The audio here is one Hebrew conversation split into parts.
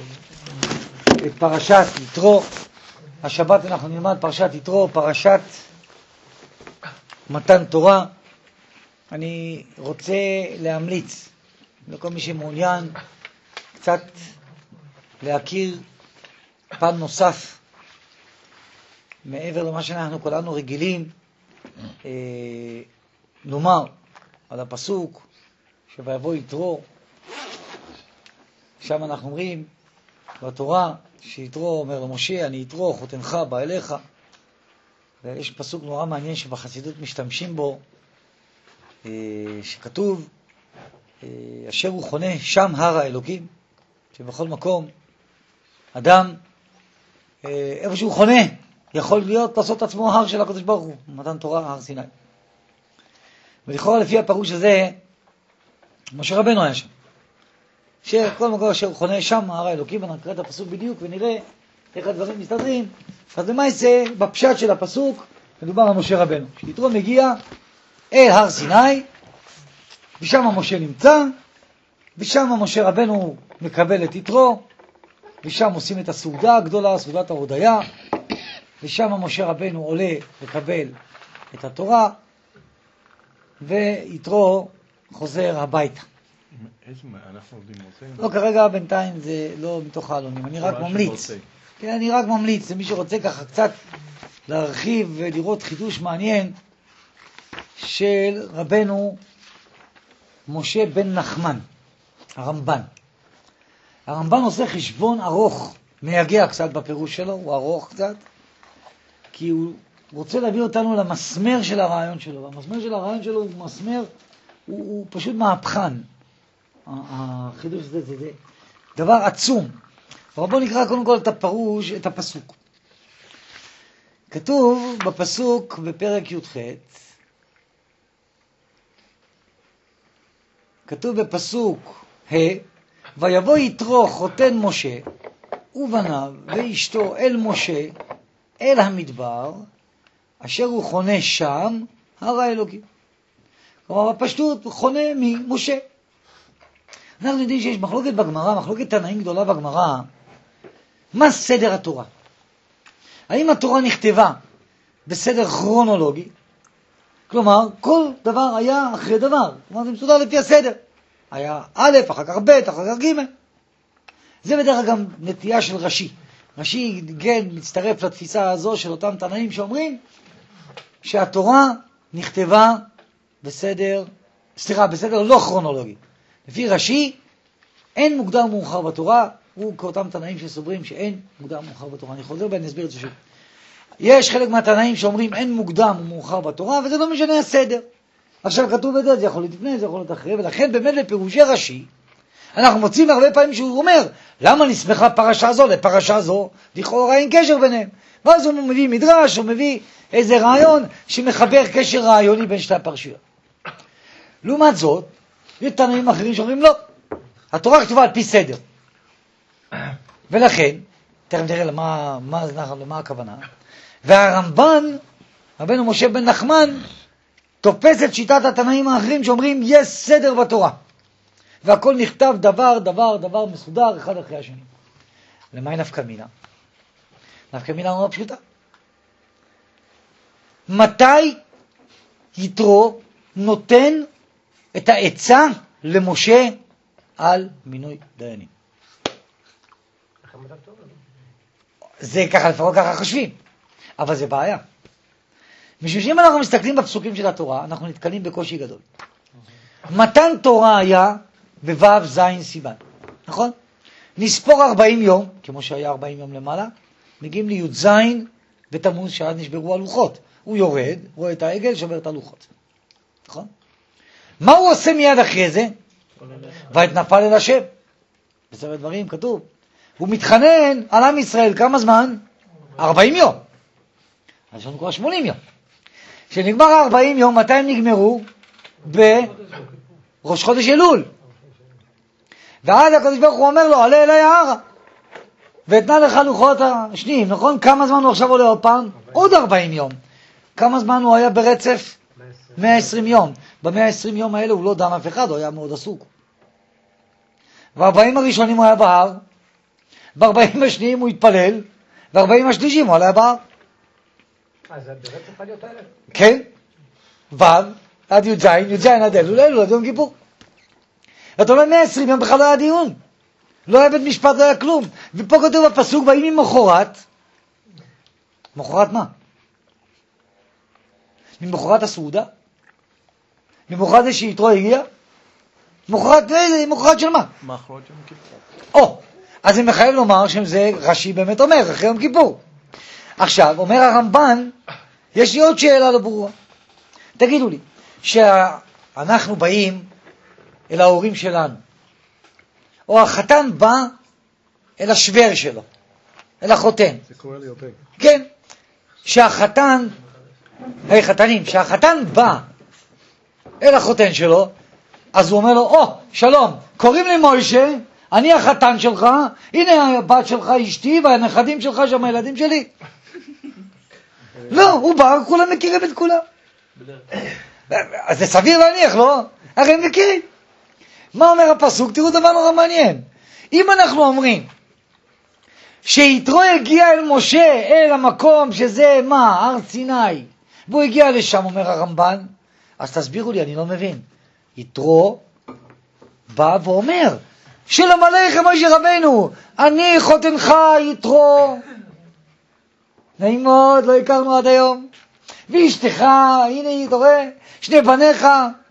את פרשת יתרו. השבת אנחנו נלמד פרשת יתרו, פרשת מתן תורה. אני רוצה להמליץ לכל מי שמעוניין קצת להכיר פן נוסף מעבר למה שאנחנו כולנו רגילים נאמר על הפסוק שויבוא יתרו. שם אנחנו אומרים בתורה שיתרו אומר למשה, אני יתרו חותנך בא אליך. ויש פסוק נורא מעניין שבחסידות משתמשים בו, שכתוב אשר הוא חונה שם הר האלוקים, שבכל מקום אדם איפה שהוא חונה יכול להיות לעשות עצמו הר של הקדוש ברוך הוא, מתן תורה הר סיני. ולכאורה לפי הפירוש הזה משה רבנו היה שם, שכל מקום אשר הוא חונה שם הר האלוקים. ונקרא את הפסוק בדיוק ונראה איך הדברים מסתדרים. אז למעשה בפשט של הפסוק מדובר על משה רבנו, שיתרו מגיע אל הר סיני, ושם משה נמצא, ושם משה רבנו מקבל את יתרו, ושם עושים את הסעודה הגדולה, סעודת ההודיה, ושם משה רבנו עולה לקבל את התורה, ויתרו חוזר הביתה. אנחנו עובדים מוצאים? לא, כרגע בינתיים זה לא מתוך העלונים, אני רק ממליץ. כן, אני רק ממליץ למי שרוצה ככה קצת להרחיב ולראות חידוש מעניין של רבנו משה בן נחמן, הרמב"ן. הרמב"ן עושה חשבון ארוך, מייגע קצת בפירוש שלו, הוא ארוך קצת, כי הוא רוצה להביא אותנו למסמר של הרעיון שלו. והמסמר של הרעיון שלו הוא מסמר, הוא פשוט מהפכן. החידוש הזה זה דבר עצום. אבל בואו נקרא קודם כל את הפירוש, את הפסוק. כתוב בפסוק בפרק י"ח, כתוב בפסוק ה' ויבוא יתרו חותן משה ובניו ואשתו אל משה אל המדבר אשר הוא חונה שם הר האלוקים. כלומר בפשטות הוא חונה ממשה. אנחנו יודעים שיש מחלוקת בגמרא, מחלוקת תנאים גדולה בגמרא, מה סדר התורה? האם התורה נכתבה בסדר כרונולוגי? כלומר, כל דבר היה אחרי דבר. כלומר, זה מסודר לפי הסדר. היה א', אחר כך ב', אחר כך ג'. זה בדרך גם נטייה של רש"י. רש"י כן מצטרף לתפיסה הזו של אותם תנאים שאומרים שהתורה נכתבה בסדר לא כרונולוגי. לפי רש"י אין מוקדם מאוחר בתורה, הוא כאותם תנאים שסוברים שאין מוקדם מאוחר בתורה. אני חוזר ואני אסביר את זה שוב. יש חלק מהתנאים שאומרים אין מוקדם ומאוחר בתורה, וזה לא משנה הסדר. עכשיו כתוב את זה, זה יכול להיות לפני, זה יכול להיות אחרי, ולכן באמת לפירושי רש"י, אנחנו מוצאים הרבה פעמים שהוא אומר, למה נסמכה פרשה זו לפרשה זו? לכאורה אין קשר ביניהם. ואז הוא מביא מדרש, הוא מביא איזה רעיון שמחבר קשר רעיוני בין שתי הפרשיות. לעומת זאת, יש תנאים אחרים שאומרים לא, התורה כתובה על פי סדר. ולכן, תכף נראה למה הכוונה. והרמב"ן, רבנו משה בן נחמן, תופס את שיטת התנאים האחרים שאומרים יש סדר בתורה. והכל נכתב דבר מסודר אחד אחרי השני. למה נפקא מינה? נפקא מינה מאוד פשוטה. מתי יתרו נותן את העצה למשה על מינוי דיינים? זה ככה, לפחות ככה חושבים. אבל זה בעיה. משום שאם אנחנו מסתכלים בפסוקים של התורה, אנחנו נתקלים בקושי גדול. מתן תורה היה בו' ז' סיבן, נכון? נספור 40 יום, כמו שהיה 40 יום למעלה, מגיעים לי"ז בתמוז שעד נשברו הלוחות. הוא יורד, רואה את העגל, שובר את הלוחות. נכון? מה הוא עושה מיד אחרי זה? ויתנפל אל השם. בספר דברים כתוב. הוא מתחנן על עם ישראל כמה זמן? 40 יום. אז יש לנו כבר 80 יום. כשנגמר 40 יום, מתי הם נגמרו? בראש חודש אלול. ואז הקדוש ברוך הוא אומר לו, עלה אליי ההרה, ואתנה לך לוחות השניים, נכון? כמה זמן הוא עכשיו עולה עוד פעם? עוד 40 יום. כמה זמן הוא היה ברצף? 120 יום. ב-120 יום האלה הוא לא דם אף אחד, הוא היה מאוד עסוק. ו40 הראשונים הוא היה בהר, ב-40 השניים הוא התפלל, ו-40 השלישים הוא עלה בהר. אז זה באמת צריכה להיות האלה? כן, ו' עד י"ז, י"ז עד אלול, אלול עד יום כיפור. ואתה אומר 120 יום בכלל לא היה דיון. לא היה בית משפט, לא היה כלום. ופה כתוב בפסוק, באים ממחרת. מחרת מה? ממחרת הסעודה? ממחרת זה שיתרו הגיע? מחרת של מה? מאחרות יום כיפור. אז זה מחייב לומר שזה רש"י באמת אומר, אחרי יום כיפור. עכשיו, אומר הרמב"ן, יש לי עוד שאלה לא ברורה. תגידו לי, שאנחנו באים אל ההורים שלנו, או החתן בא אל השוור שלו, אל החותן. זה קורה לי יותר. כן, שהחתן בא אל החותן שלו, אז הוא אומר לו, שלום, קוראים לי מוישה, אני החתן שלך, הנה הבת שלך אשתי, והנכדים שלך שם הילדים שלי. לא, הוא בא, כולם מכירים את כולם. אז זה סביר להניח, לא? הרי הם מכירים. מה אומר הפסוק? תראו דבר נורא מעניין. אם אנחנו אומרים שיתרו הגיע אל משה, אל המקום שזה מה? הר סיני, והוא הגיע לשם, אומר הרמב"ן, אז תסבירו לי, אני לא מבין. יתרו בא ואומר, שלום עליכם משה רבנו, אני חותנך יתרו. נעים מאוד, לא הכרנו עד היום. ואשתך, הנה, אתה רואה, שני בניך.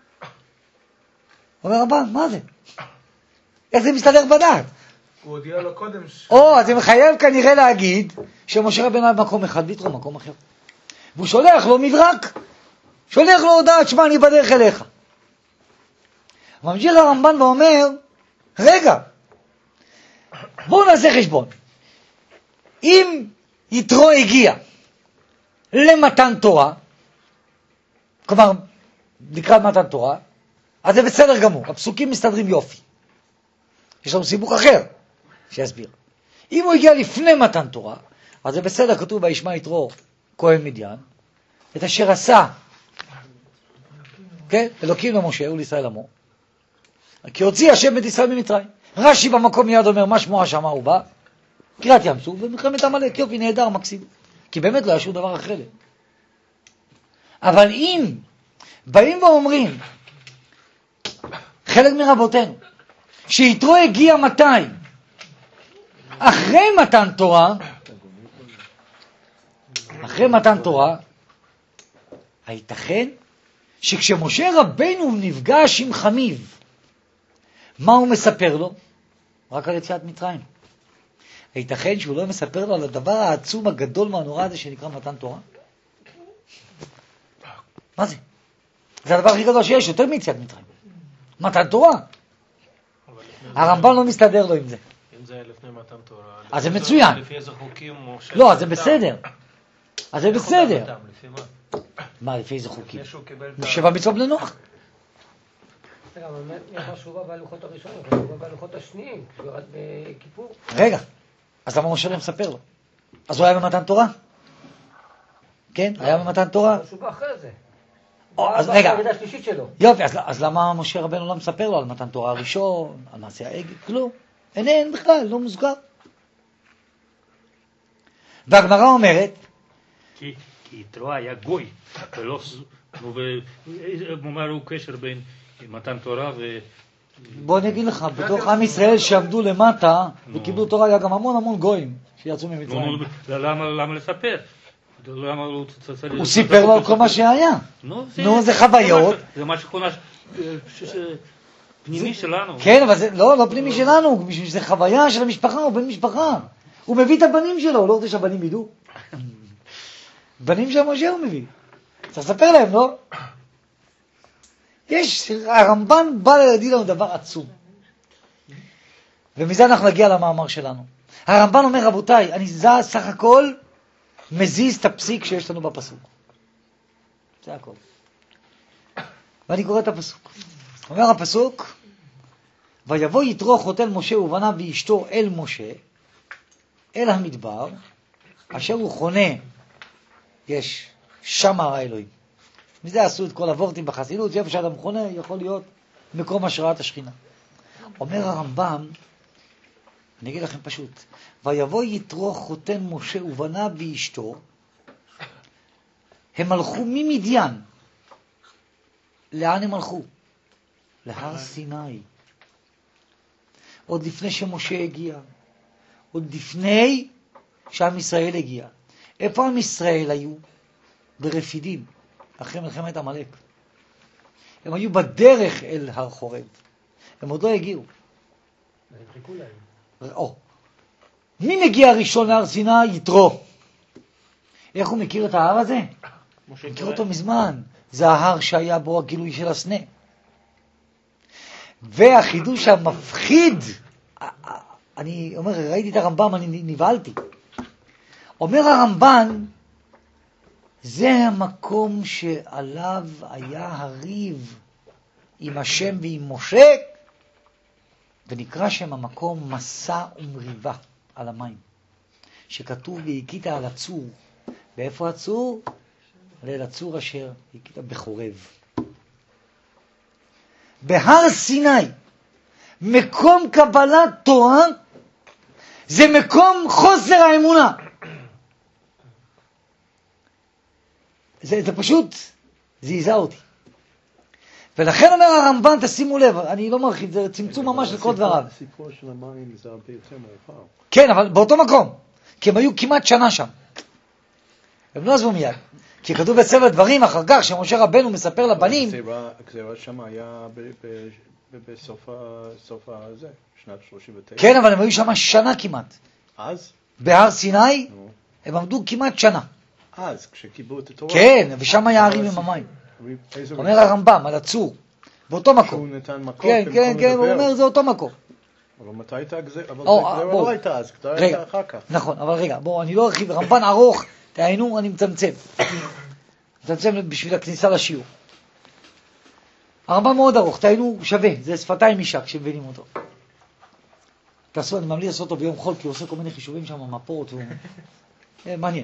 אומר רבן, מה זה? איך זה מסתדר בדעת? הוא הודיע לו קודם אז זה מחייב כנראה להגיד שמשה רבנו היה במקום אחד ויתרו במקום אחר. והוא שולח לו מדרק, שולח לו הודעת, שמע, אני בדרך אליך. ממשיך הרמב"ן ואומר, רגע, בואו נעשה חשבון. אם יתרו הגיע למתן תורה, כלומר, לקראת מתן תורה, אז זה בסדר גמור, הפסוקים מסתדרים יופי. יש לנו סיבוך אחר שיסביר. אם הוא הגיע לפני מתן תורה, אז זה בסדר, כתוב וישמע יתרו כהן מדיין, את אשר עשה, כן? אלוקים למשה ולישראל עמו, כי הוציא השם את ישראל ממצרים. רש"י במקום מיד אומר, מה שמו השמה הוא בא? קריאת ים סוף ומלחמת עמלק, יופי, נהדר, מקסים. כי באמת לא היה שום דבר אחר. אבל אם באים ואומרים, חלק מרבותינו, שיתרו הגיע מתי? אחרי מתן תורה, הייתכן שכשמשה רבנו נפגש עם חמיב, מה הוא מספר לו? רק על יציאת מצרים. הייתכן שהוא לא מספר לו על הדבר העצום הגדול מהנורא הזה שנקרא מתן תורה? מה זה? זה הדבר הכי גדול שיש, יותר מיציאת מצרים. מתן תורה. הרמב"ן לא מסתדר לו עם זה. אם זה לפני מתן תורה. אז זה מצוין. לפי איזה חוקים משה... לא, אז זה בסדר. אז זה בסדר. לפי מה? מה, לפי איזה חוקים? לפני שהוא קיבל את שבע מצוות בני נוח. רגע, אבל יש משהו בא בהלוחות הראשונים, משהו בא בהלוחות השניים, כשהוא ירד בכיפור. רגע, אז למה משה לא מספר לו? אז הוא היה במתן תורה? כן, היה במתן תורה. משהו בא אחרי זה. אז רגע, במידה השלישית שלו. יופי, אז למה משה רבנו לא מספר לו על מתן תורה הראשון, על מעשה העגל? כלום. אין בכלל, לא מוזכר. והגמרא אומרת, כי יתרו היה גוי, ולא... מה הוא קשר בין מתן תורה ו... בוא אני אגיד לך, בתוך עם ישראל שעמדו למטה וקיבלו תורה, היה גם המון גויים שיצאו ממצרים. למה לספר? הוא סיפר לו על כל מה שהיה. נו, זה חוויות. זה משהו פנימי שלנו. כן, אבל זה לא פנימי שלנו, בשביל שזה חוויה של המשפחה, הוא בן משפחה. הוא מביא את הבנים שלו, הוא לא רוצה שהבנים ידעו. בנים של משה הוא מביא. צריך לספר להם, לא? הרמב"ן בא להגיד לנו דבר עצום. ומזה אנחנו נגיע למאמר שלנו. הרמב"ן אומר, רבותיי, אני סך הכל מזיז את הפסיק שיש לנו בפסוק. זה הכל. ואני קורא את הפסוק. אומר הפסוק, ויבוא יתרו חותן משה ובניו ואשתו אל משה, אל המדבר, אשר הוא חונה, יש שם הר האלוהים. מזה עשו את כל הוורטים בחסידות, שאיפה שאדם חונה יכול להיות מקום השראת השכינה. אומר הרמב"ם, אני אגיד לכם פשוט. ויבוא יתרו חותן משה ובניו ואשתו, הם הלכו ממדיין. לאן הם הלכו? להר סיני. עוד לפני שמשה הגיע. עוד לפני שעם ישראל הגיע. איפה עם ישראל היו? ברפידים, אחרי מלחמת עמלק. הם היו בדרך אל הר חורב. הם עוד לא הגיעו. הם חיכו להם. מי מגיע ראשון להר סיני? יתרו. איך הוא מכיר את ההר הזה? מכיר אותו מזמן. זה ההר שהיה בו הגילוי של הסנה. והחידוש המפחיד, אני אומר, ראיתי את הרמב"ם, אני נבהלתי. אומר הרמב"ן, זה המקום שעליו היה הריב עם השם ועם משה, ונקרא שם המקום מסע ומריבה על המים, שכתוב והכית על הצור. ואיפה הצור? על הצור אשר הכית בחורב. בהר סיני, מקום קבלת תורה, זה מקום חוסר האמונה. זה פשוט זעזע אותי. ולכן אומר הרמב"ן, תשימו לב, אני לא מרחיב, זה צמצום ממש לכל דבריו. הסיפור של המים זה הרבה יותר מאוחר. כן, אבל באותו מקום, כי הם היו כמעט שנה שם. הם לא עזבו מיד. כי כתוב בספר דברים אחר כך, שמשה רבנו מספר לבנים. הגזירה שם היה בסוף הזה, שנת 39. כן, אבל הם היו שם שנה כמעט. אז? בהר סיני, הם עמדו כמעט שנה. אז, כשקיבלו את התורה. כן, ושם היה הרים עם המים. אומר הרמב"ם, על הצור, באותו מקום. שהוא נתן מקום. כן, הוא אומר, זה אותו מקום. אבל מתי הייתה הגזירה? אבל הגזירה לא הייתה אז, הגזירה הייתה אחר כך. נכון, אבל רגע, בואו, אני לא ארחיב, רמב"ן ארוך, תעיינו, אני מצמצם. מצמצם בשביל הכניסה לשיעור. הרמב"ן מאוד ארוך, תעיינו שווה, זה שפתיים אישה כשמבינים אותו. תעשו, אני ממליץ לעשות אותו ביום חול, כי הוא עושה כל מיני חישובים שם, מפות, מעניין.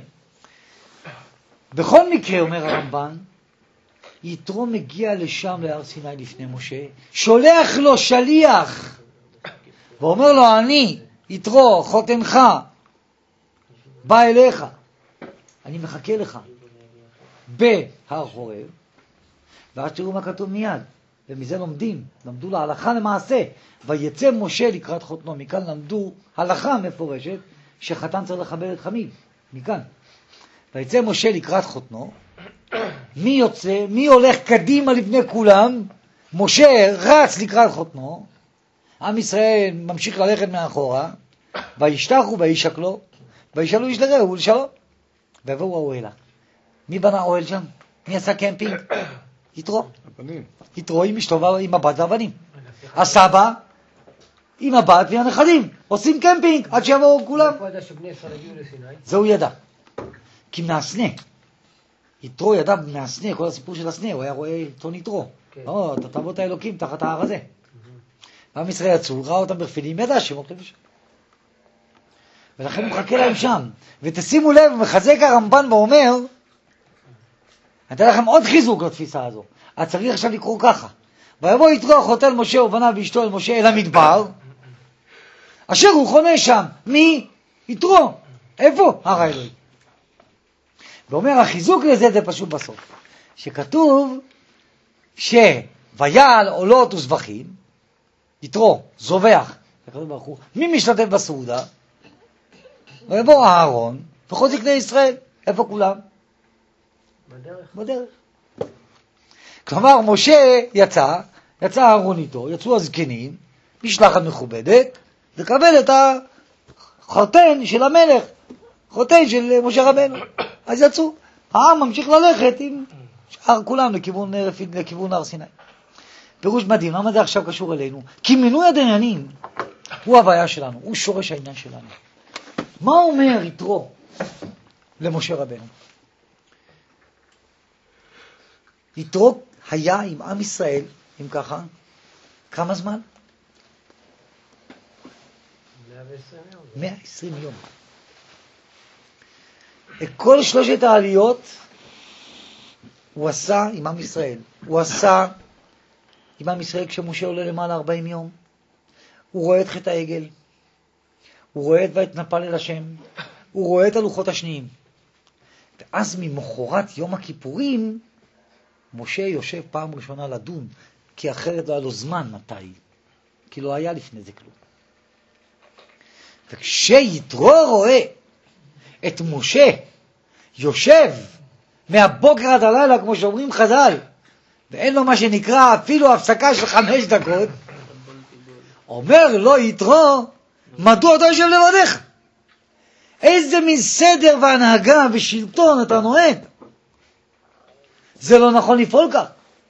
בכל מקרה, אומר הרמב"ן, יתרו מגיע לשם להר סיני לפני משה, שולח לו שליח, ואומר לו, אני, יתרו, חותנך, בא אליך, אני מחכה לך, בהר חורב, ואז תראו מה כתוב מיד, ומזה למדו להלכה למעשה, ויצא משה לקראת חותנו, מכאן למדו הלכה מפורשת, שחתן צריך לכבד את חמיו, מכאן. ויצא משה לקראת חותנו, מי יוצא? מי הולך קדימה לפני כולם? משה רץ לקראת חותנו, עם ישראל ממשיך ללכת מאחורה, וישתחו וישקלו, וישאלו איש לרעהו ולשלום. ויבואו האוהלה. מי בנה אוהל שם? מי עשה קמפינג? יתרו. הבנים. יתרו עם אשתו עם הבת והבנים. הסבא עם הבת והנכדים. עושים קמפינג עד שיבואו כולם. איפה ידע שבני ישראל הגיעו לסיני? זה הוא ידע. כי מהסנה. יתרו ידע מהסנה, כל הסיפור של הסנה, הוא היה רואה עיתון יתרו. אתה תבוא את האלוקים תחת ההר הזה. עם ישראל יצאו, ראה אותם ברפידים, ידע שהם הולכים לשם. ולכן הוא מחכה להם שם. ותשימו לב, מחזק הרמב"ן ואומר, אני אתן לכם עוד חיזוק לתפיסה הזו. אז צריך עכשיו לקרוא ככה. ויבוא יתרו חותן משה ובניו ואשתו אל משה אל המדבר, אשר הוא חונה שם. מי? יתרו. איפה? הר האלוהים. ואומר, החיזוק לזה זה פשוט בסוף. שכתוב שויעל עולות וזבחים, יתרו, זובח, מי משתתף בסעודה? ויבוא אהרון וכל זקני ישראל. איפה כולם? בדרך. כלומר, משה יצא אהרון איתו, יצאו הזקנים, משלחת מכובדת, לקבל את החותן של המלך, חותן של משה רבנו. אז יצאו. העם ממשיך ללכת עם שאר כולם לכיוון הר סיני. פירוש מדהים, למה זה עכשיו קשור אלינו? כי מינוי הדיינים הוא הוויה שלנו, הוא שורש העניין שלנו. מה אומר יתרו למשה רבנו? יתרו היה עם עם ישראל, אם ככה, כמה זמן? 120 יום. כל שלושת העליות הוא עשה עם עם ישראל. הוא עשה עם עם ישראל כשמשה עולה למעלה 40 יום. הוא רואה את חטא העגל. הוא רואה את ויתנפל אל השם, הוא רואה את הלוחות השניים. ואז ממחרת יום הכיפורים, משה יושב פעם ראשונה לדון, כי אחרת לא היה לו זמן מתי, כי לא היה לפני זה כלום. וכשיתרו רואה את משה יושב מהבוקר עד הלילה, כמו שאומרים חז"ל, ואין לו מה שנקרא אפילו הפסקה של 5 דקות, אומר לו יתרו, מדוע אתה יושב לבדך? איזה מין סדר והנהגה ושלטון אתה נוהג? זה לא נכון לפעול כך.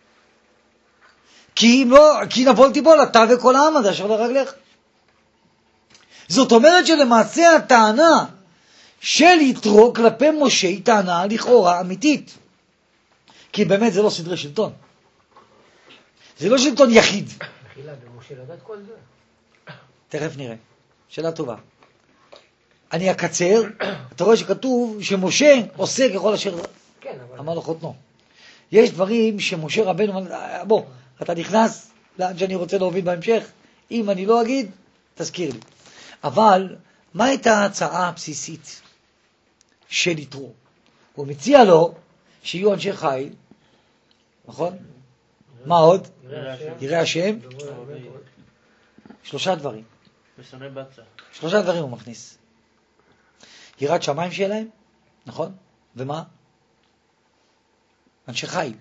כי נפול תיפול אתה וכל העם הזה אשר לרגליך. זאת אומרת שלמעשה הטענה של יתרו כלפי משה היא טענה לכאורה אמיתית. כי באמת זה לא סדרי שלטון. זה לא שלטון יחיד. מחילה, במשה לדעת כל זה. תכף נראה. שאלה טובה. אני אקצר, אתה רואה שכתוב שמשה עושה ככל אשר אמר לו חותנו. יש דברים שמשה רבנו, בוא, אתה נכנס לאן שאני רוצה להוביל בהמשך, אם אני לא אגיד, תזכיר לי. אבל, מה הייתה ההצעה הבסיסית של יתרו? הוא מציע לו שיהיו אנשי חיל, נכון? מה עוד? ירא השם. 3 דברים. 3 דברים הוא מכניס. יראת שמיים שיהיה להם, נכון? ומה? אנשי חיל.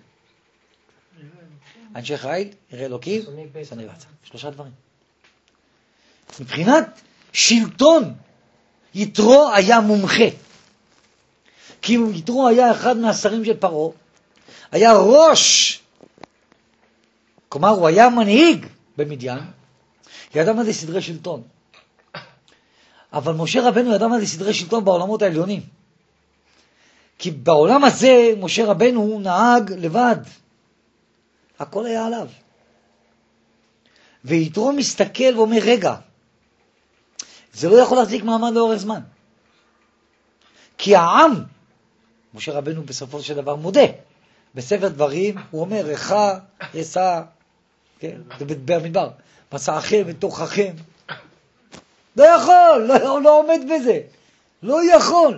אנשי חיל, ירא אלוקים, שונאי בצע. 3 דברים. מבחינת שלטון, יתרו היה מומחה. כי יתרו היה אחד מהשרים של פרעה, היה ראש, כלומר הוא היה מנהיג במדיין, ידע מה זה סדרי שלטון. אבל משה רבנו ידע מה זה סדרי שלטון בעולמות העליונים. כי בעולם הזה משה רבנו נהג לבד. הכל היה עליו. ויתרו מסתכל ואומר, רגע, זה לא יכול להחזיק מעמד לאורך זמן. כי העם, משה רבנו בסופו של דבר מודה, בספר דברים הוא אומר, רחה, רסה, כן, זה במדבר, מסעכם ותוככם. לא יכול, לא עומד בזה. לא יכול.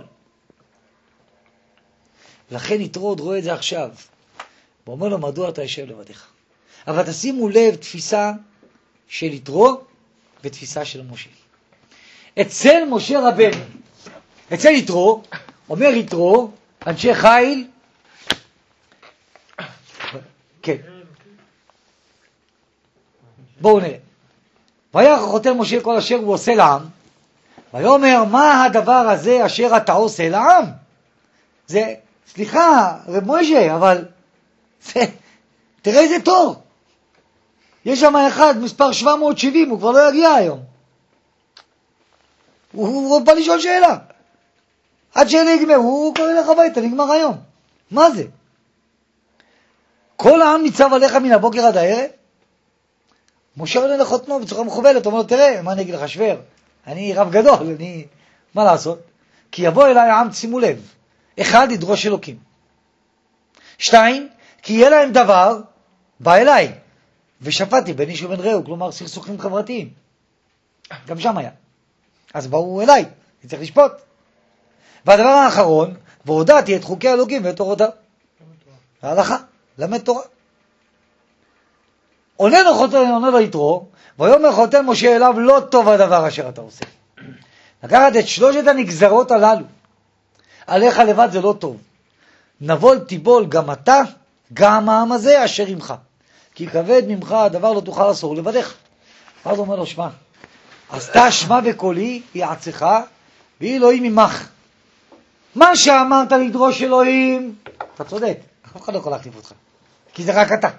לכן יתרו עוד רואה את זה עכשיו. ואומר לו, מדוע אתה יושב לבדך? אבל תשימו לב תפיסה של יתרו ותפיסה של משה. אצל משה רבנו, אצל יתרו, אומר יתרו, אנשי חיל, כן. בואו נראה. וירא חותם משה כל אשר הוא עושה לעם, ויאמר, מה הדבר הזה אשר אתה עושה לעם? זה, סליחה, רב משה, אבל תראה איזה תור. יש שם אחד, מספר 770, הוא כבר לא יגיע היום. הוא בא לשאול שאלה. עד שנגמר, הוא קורא לך הביתה, נגמר היום. מה זה? כל העם ניצב עליך מן הבוקר עד הערב? משה עונה לחותנו בצורה מכובדת, אומר לו, תראה, מה אני אגיד לך, שוור? אני רב גדול, מה לעשות? כי יבוא אליי העם, שימו לב. 1, לדרוש אלוקים. 2, כי יהיה להם דבר, בא אליי. ושפטתי בין איש ובין רעהו, כלומר סכסוכים חברתיים. גם שם היה. אז באו אליי, אני צריך לשפוט. והדבר האחרון, והודעתי את חוקי האלוקים ואת תורותיו. ההלכה, למד תורה. עונה לו יתרו, ויאמר חותם משה אליו, לא טוב הדבר אשר אתה עושה. לקחת את 3 הנגזרות הללו, עליך לבד זה לא טוב. נבול תיבול גם אתה, גם העם הזה אשר עמך. כי כבד ממך הדבר לא תוכל אסור לבדך. אז הוא אומר לו, שמע, עשתה שמע בקולי, יעצך, והיא אלוהים עמך. מה שאמרת לדרוש אלוהים, אתה צודק, אף אחד לא יכול להחליף אותך, כי זה רק אתה.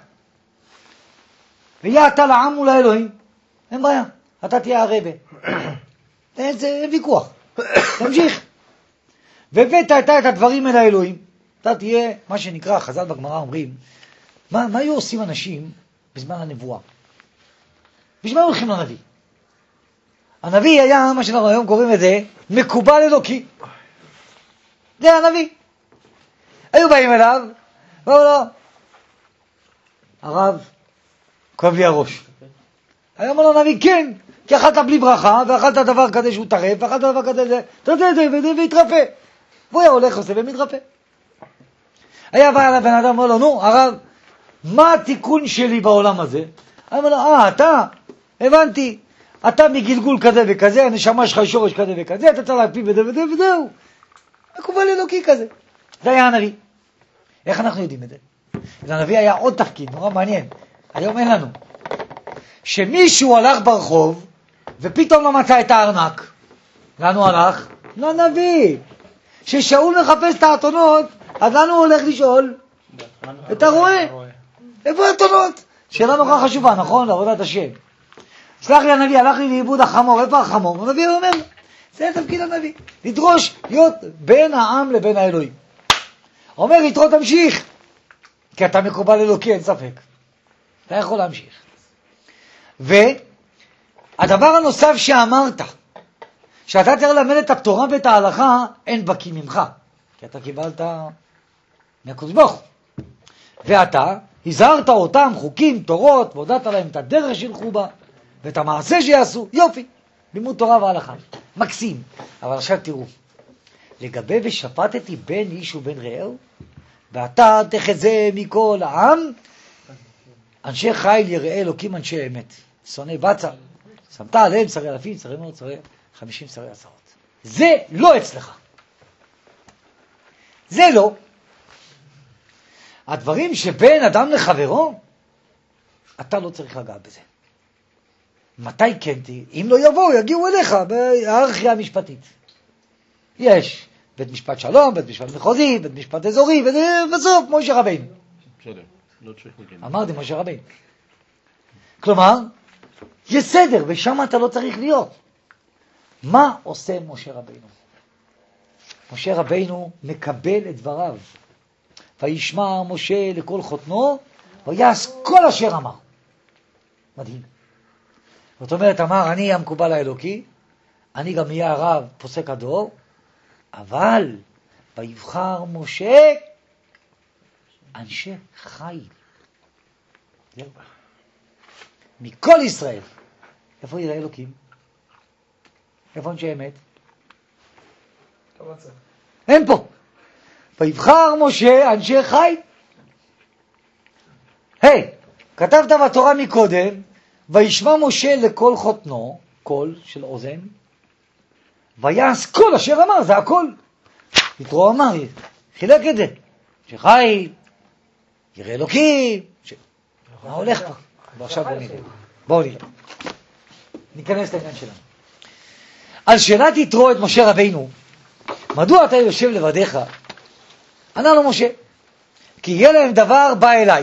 ויהיה אתה לעם מול האלוהים, אין בעיה, אתה תהיה הרבה. זה ויכוח, תמשיך. ובאת את הדברים אל האלוהים, אתה תהיה, מה שנקרא, חז"ל בגמרא אומרים, מה היו עושים אנשים בזמן הנבואה? בשביל מה הולכים לנביא? הנביא היה, מה שאנחנו היום קוראים את זה, מקובל אלוקי. זה הנביא. היו באים אליו, ואומרו לו, הרב, כואב לי הראש. היה אומר לו נביא, כן, כי אכלת בלי ברכה, ואכלת דבר כזה שהוא טרף, ואכלת דבר כזה, והתרפא. והוא היה הולך עושה ומתרפא. היה בא לבן אדם, אומר לו, נו, הרב, מה התיקון שלי בעולם הזה? אני אומר לו, אתה, הבנתי, אתה מגלגול כזה וכזה, הנשמה שלך שורש כזה וכזה, אתה צריך להקפיד וזהו. מקובל אלוקי כזה. זה היה הנביא. איך אנחנו יודעים את זה? לנביא היה עוד תפקיד, נורא מעניין. היום אין לנו. שמישהו הלך ברחוב, ופתאום לא מצא את הארנק. לאן הוא הלך? לנביא. ששאול מחפש את האתונות, אז לאן הוא הולך לשאול? אתה רואה? איפה האתונות? שאלה נורא חשובה, נכון? לעבודת השם. סלח לי הנביא, הלך לי לאיבוד החמור, איפה החמור? הנביא אומר, זה תפקיד הנביא. לדרוש להיות בין העם לבין האלוהים. אומר יתרו תמשיך, כי אתה מקובל אלוקי, אין ספק. אתה יכול להמשיך. והדבר הנוסף שאמרת, שאתה צריך ללמד את התורה ואת ההלכה, אין בקי ממך. כי אתה קיבלת מהקדוש ברוך הוא. ואתה הזהרת אותם חוקים, תורות, והודעת להם את הדרך שילכו בה, ואת המעשה שיעשו. יופי. לימוד תורה והלכה. מקסים. אבל עכשיו תראו. לגבי ושפטתי בין איש ובין רעהו, ואתה תחזה מכל העם, אנשי חיל יראה אלוקים אנשי אמת. שונא בצע. שמת עליהם שרי אלפים, שרי מאות, שרי 50 שרי עשרות. זה לא אצלך. זה לא. הדברים שבין אדם לחברו, אתה לא צריך לגעת בזה. מתי כן תהיה? אם לא יבואו, יגיעו אליך בהיררכיה המשפטית. יש בית משפט שלום, בית משפט מחוזי, בית משפט אזורי, ובסוף משה רבינו. בסדר, לא צריך לגעת. אמרתי משה רבינו. כלומר, יש סדר, ושם אתה לא צריך להיות. מה עושה משה רבינו? משה רבינו מקבל את דבריו. וישמע משה לכל חותנו, ויעש כל אשר אמר. מדהים. זאת אומרת, אמר, אני המקובל האלוקי, אני גם אהיה הרב פוסק הדור, אבל ויבחר משה אנשי חיל. מכל ישראל. איפה יראה אלוקים? איפה אנשי אמת? אין פה. ויבחר משה אנשי חיל. כתבת בתורה מקודם, וישמע משה לכל חותנו, קול של אוזן, ויעש כל אשר אמר, זה הכל. יתרו אמר, חילק את זה. שחיל, יראה אלוקים, מה הולך פה? ועכשיו בואו נראה. ניכנס לעניין שלנו. על שאלת יתרו את משה רבינו, מדוע אתה יושב לבדיך? ענה לו משה, כי יהיה להם דבר בא אליי.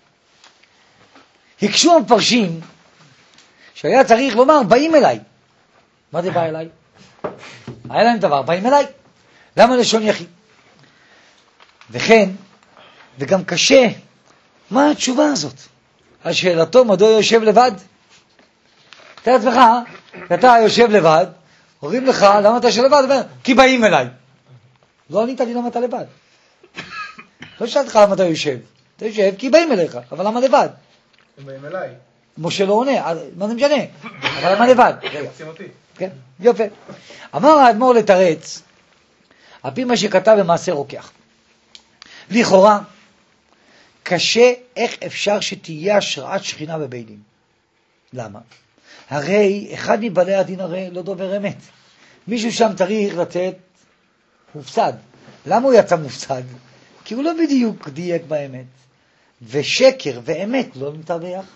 הקשו המפרשים שהיה צריך לומר באים אליי. מה זה בא אליי? היה להם דבר, באים אליי. למה לשון יחיד? וכן, וגם קשה, מה התשובה הזאת? על שאלתו מדוע יושב לבד? אתה עצמך, אתה יושב לבד, אומרים לך, למה אתה יושב לבד? אומר, כי באים אליי. לא ענית לי למה אתה לבד. לא שאלת לך למה אתה יושב. אתה יושב כי באים אליך, אבל למה לבד? הם באים אליי. משה לא עונה, מה זה משנה? אבל למה לבד? שים אותי. כן, יופי. אמר האדמו"ר לתרץ, על פי מה שכתב במעשה רוקח. לכאורה, קשה איך אפשר שתהיה השראת שכינה בבית דין. למה? הרי אחד מבעלי הדין הרי לא דובר אמת. מישהו שם צריך לצאת מופסד. למה הוא יצא מופסד? כי הוא לא בדיוק דייק באמת. ושקר ואמת לא נמצא ביחד.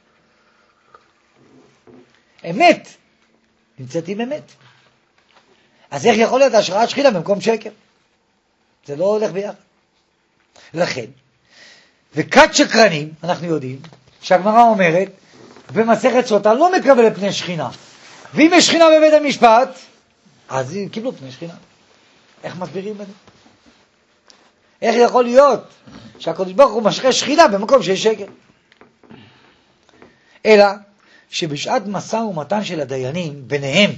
אמת נמצאת עם אמת. אז איך יכול להיות השראת שכינה במקום שקר? זה לא הולך ביחד. לכן, וכת שקרנים, אנחנו יודעים, שהגמרא אומרת, במסכת סוטה לא מקבל פני שכינה. ואם יש שכינה בבית המשפט, אז קיבלו פני שכינה. איך מסבירים את זה? איך יכול להיות שהקדוש ברוך הוא משרה שכינה במקום שיש שקר? אלא שבשעת משא ומתן של הדיינים ביניהם,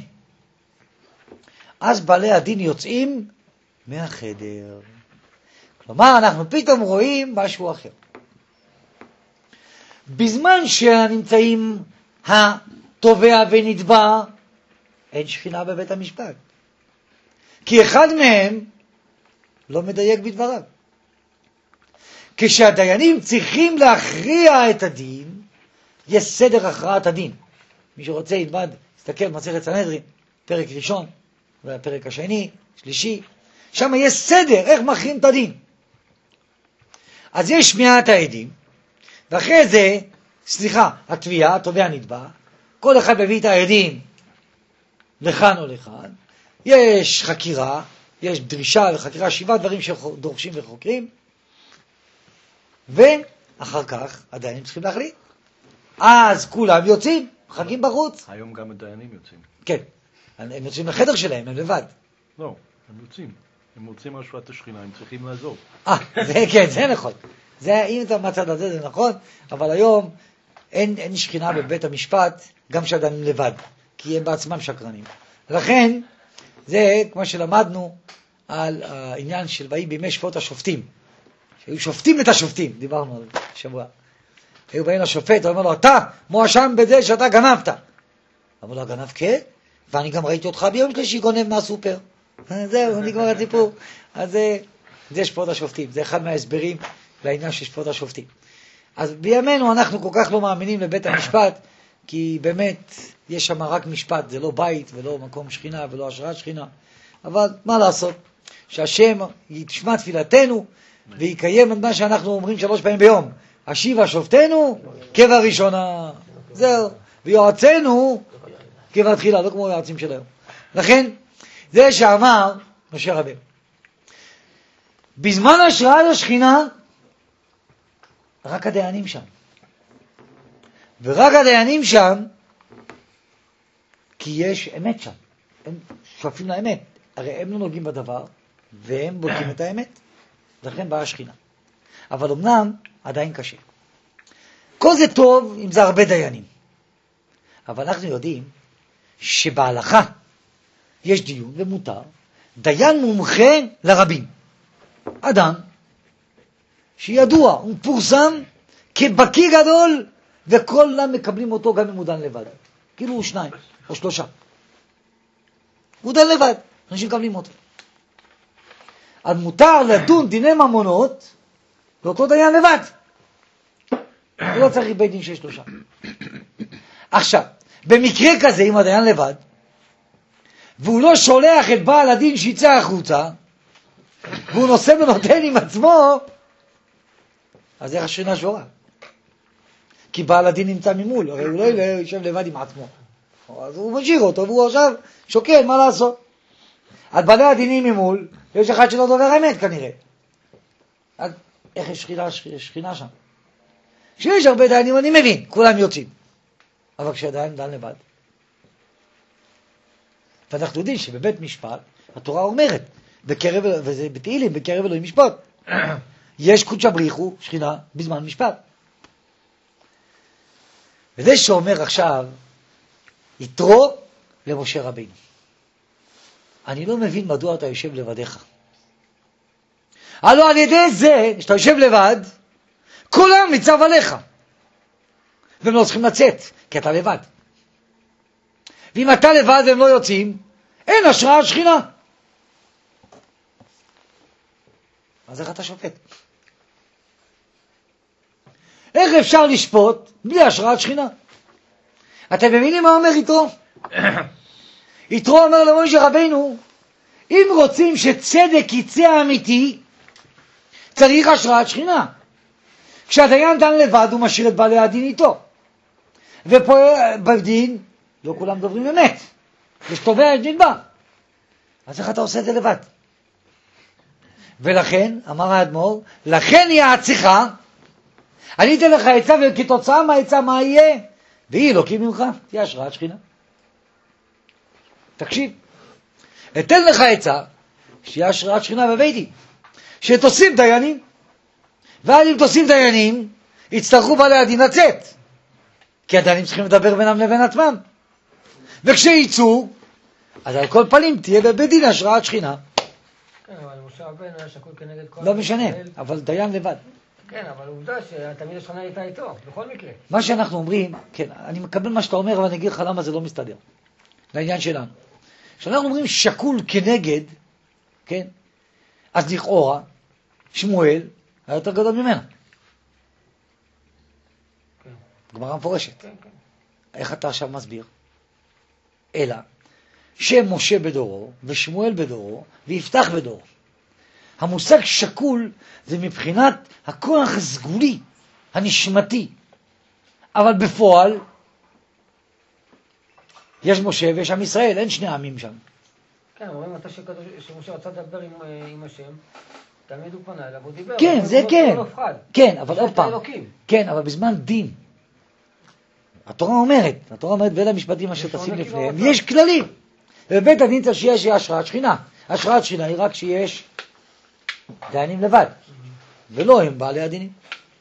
אז בעלי הדין יוצאים מהחדר. כלומר, אנחנו פתאום רואים משהו אחר. בזמן שנמצאים תובע ונתבע, אין שכינה בבית המשפט. כי אחד מהם לא מדייק בדבריו. כשהדיינים צריכים להכריע את הדין, יש סדר הכרעת הדין. מי שרוצה ילמד, יסתכל מסכת סנהדרין, פרק ראשון, והפרק השני, שלישי, שם יש סדר, איך מכריעים את הדין. אז יש שמיעת העדים, ואחרי זה, התביעה, התובע נתבע, כל אחד מביא את העדים לכאן או לכאן, יש חקירה, יש דרישה וחקירה, 7 דברים שדורשים וחוקרים, ואחר כך הדיינים צריכים להחליט. אז כולם יוצאים, חגים בחוץ. היום גם הדיינים יוצאים. כן, הם יוצאים לחדר שלהם, הם לבד. לא, הם יוצאים. הם מוצאים השראת השכינה, הם צריכים לעזוב. זה נכון. אם אתה מהצד הזה זה נכון, אבל היום אין שכינה בבית המשפט, גם שהדיינים לבד, כי הם בעצמם שקרנים. לכן, זה כמו שלמדנו על העניין של ויהי בימי שפוט השופטים. שהיו שופטים את השופטים, דיברנו על שבוע. היו באים לשופט, הוא אומר לו, אתה מואשם בזה שאתה גנבת. אמר לו, גנב כן? ואני גם ראיתי אותך ביום שלישי גונב מהסופר. זהו, נגמר הסיפור. אז זה שפוט השופטים, זה אחד מההסברים לעניין של שפוט השופטים. אז בימינו אנחנו כל כך לא מאמינים לבית המשפט, כי באמת יש שם רק משפט, זה לא בית ולא מקום שכינה ולא השראת שכינה. אבל מה לעשות? שהשם ישמע תפילתנו ויקיים את מה שאנחנו אומרים 3 פעמים ביום. השיבה שופטנו כבראשונה. זהו. ויועצנו כבתחילה, לא כמו יועצים של היום. לכן, זה שאמר משה רבנו. בזמן השראת השכינה, רק הדיינים שם. ורק הדיינים שם, כי יש אמת שם. הם שואפים לאמת. הרי הם לא נוגעים בדבר, והם בודקים את האמת. לכן באה השכינה. אבל אמנם עדיין קשה. כל זה טוב אם זה הרבה דיינים. אבל אנחנו יודעים שבהלכה יש דיון ומותר דיין מומחה לרבים. אדם שידוע, הוא פורסם כבקי גדול, וכולם מקבלים אותו גם אם הוא דן לבד. כאילו הוא 2 או 3. הוא דן לבד, אנשים מקבלים אותו. אז מותר לדון דיני ממונות לאותו דיין לבד. הוא לא צריך בית דין של 3. עכשיו, במקרה כזה, אם הדיין לבד, והוא לא שולח את בעל הדין שיצא החוצה, והוא נושא ונותן עם עצמו, אז איך השכינה שורה? כי בעל הדין נמצא ממול, הרי הוא לא יושב לבד עם עצמו. אז הוא משאיר אותו, והוא עכשיו שוקל מה לעשות. אז בעלי הדינים ממול, יש אחד שלא דובר האמת כנראה. אז איך יש שכינה שם? כשיש הרבה דיינים אני מבין, כולם יוצאים. אבל כשהדיין דן לבד. ואנחנו יודעים שבבית משפט, התורה אומרת, וזה בתהילים, בקרב אלוהים משפט. יש קודשא בריחו, שכינה, בזמן משפט. וזה שאומר עכשיו, יתרו למשה רבינו. אני לא מבין מדוע אתה יושב לבדיך. הלא על ידי זה, שאתה יושב לבד, כולם ניצב עליך. והם לא צריכים לצאת, כי אתה לבד. ואם אתה לבד והם לא יוצאים, אין השראת שכינה. אז איך אתה שופט? איך אפשר לשפוט בלי השראת שכינה? אתם מבינים מה אומר יתרו? יתרו אומר למשה רבינו, אם רוצים שצדק יצא אמיתי, צריך השראת שכינה. כשהדיין דן לבד הוא משאיר את בעלי הדין איתו. ופה בדין לא כולם דוברים אמת. יש תובע, יש נתבע. אז איך אתה עושה את זה לבד? ולכן, אמר האדמו"ר, לכן יעצך, אני אתן לך עצה, וכתוצאה מהעצה מה יהיה? והיא אלוקים ממך, תהיה השראת שכינה. תקשיב, אתן לך עצה, שיהיה השראת שכינה בביתי, שתושים דיינים, ואז אם תושים דיינים, יצטרכו בעלי הדין לצאת, כי הדיינים צריכים לדבר בינם לבין עצמם. וכשיצאו, אז על כל פנים תהיה בבית דין השראת שכינה. כן, אבל משה רבנו היה שקול כנגד כל... לא משנה, אבל דיין לבד. כן, אבל עובדה שהתלמיד השכונה הייתה איתו, בכל מקרה. מה שאנחנו אומרים, כן, אני מקבל מה שאתה אומר, אבל אני אגיד לך למה זה לא מסתדר. לעניין שלנו. כשאנחנו אומרים שקול כנגד, כן, אז לכאורה, שמואל היה יותר גדול ממנה. כן. גמרא מפורשת. כן, כן. איך אתה עכשיו מסביר? אלא, שמשה בדורו, ושמואל בדורו, ויפתח בדורו. המושג שקול זה מבחינת הכוח הסגולי, הנשמתי. אבל בפועל, יש משה ויש עם ישראל, אין שני עמים שם. כן, אומרים אתה שמשה רצה לדבר עם השם, תמיד הוא פנה אליו, הוא דיבר. כן, זה כן. כן, אבל עוד פעם. אלוקים. כן, אבל בזמן דין. התורה אומרת, ואלה המשפטים אשר תשים לפניהם, יש כללים. ובבית הדין צריך שיש השראת שכינה. השראת שכינה היא רק שיש דיינים לבד, ולא הם בעלי הדינים.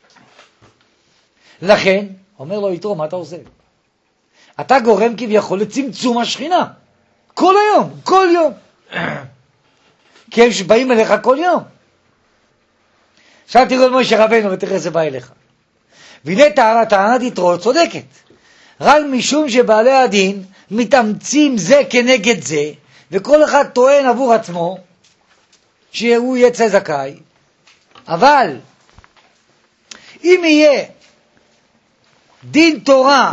לכן, אומר לו יתרו, מה אתה עושה? אתה גורם כביכול לצמצום השכינה. כל היום, כל יום. כי הם שבאים אליך כל יום. עכשיו תראו את משה רבנו ותראה זה בא אליך. והנה טענת יתרו צודקת. רק משום שבעלי הדין מתאמצים זה כנגד זה, וכל אחד טוען עבור עצמו שהוא יצא זכאי. אבל אם יהיה דין תורה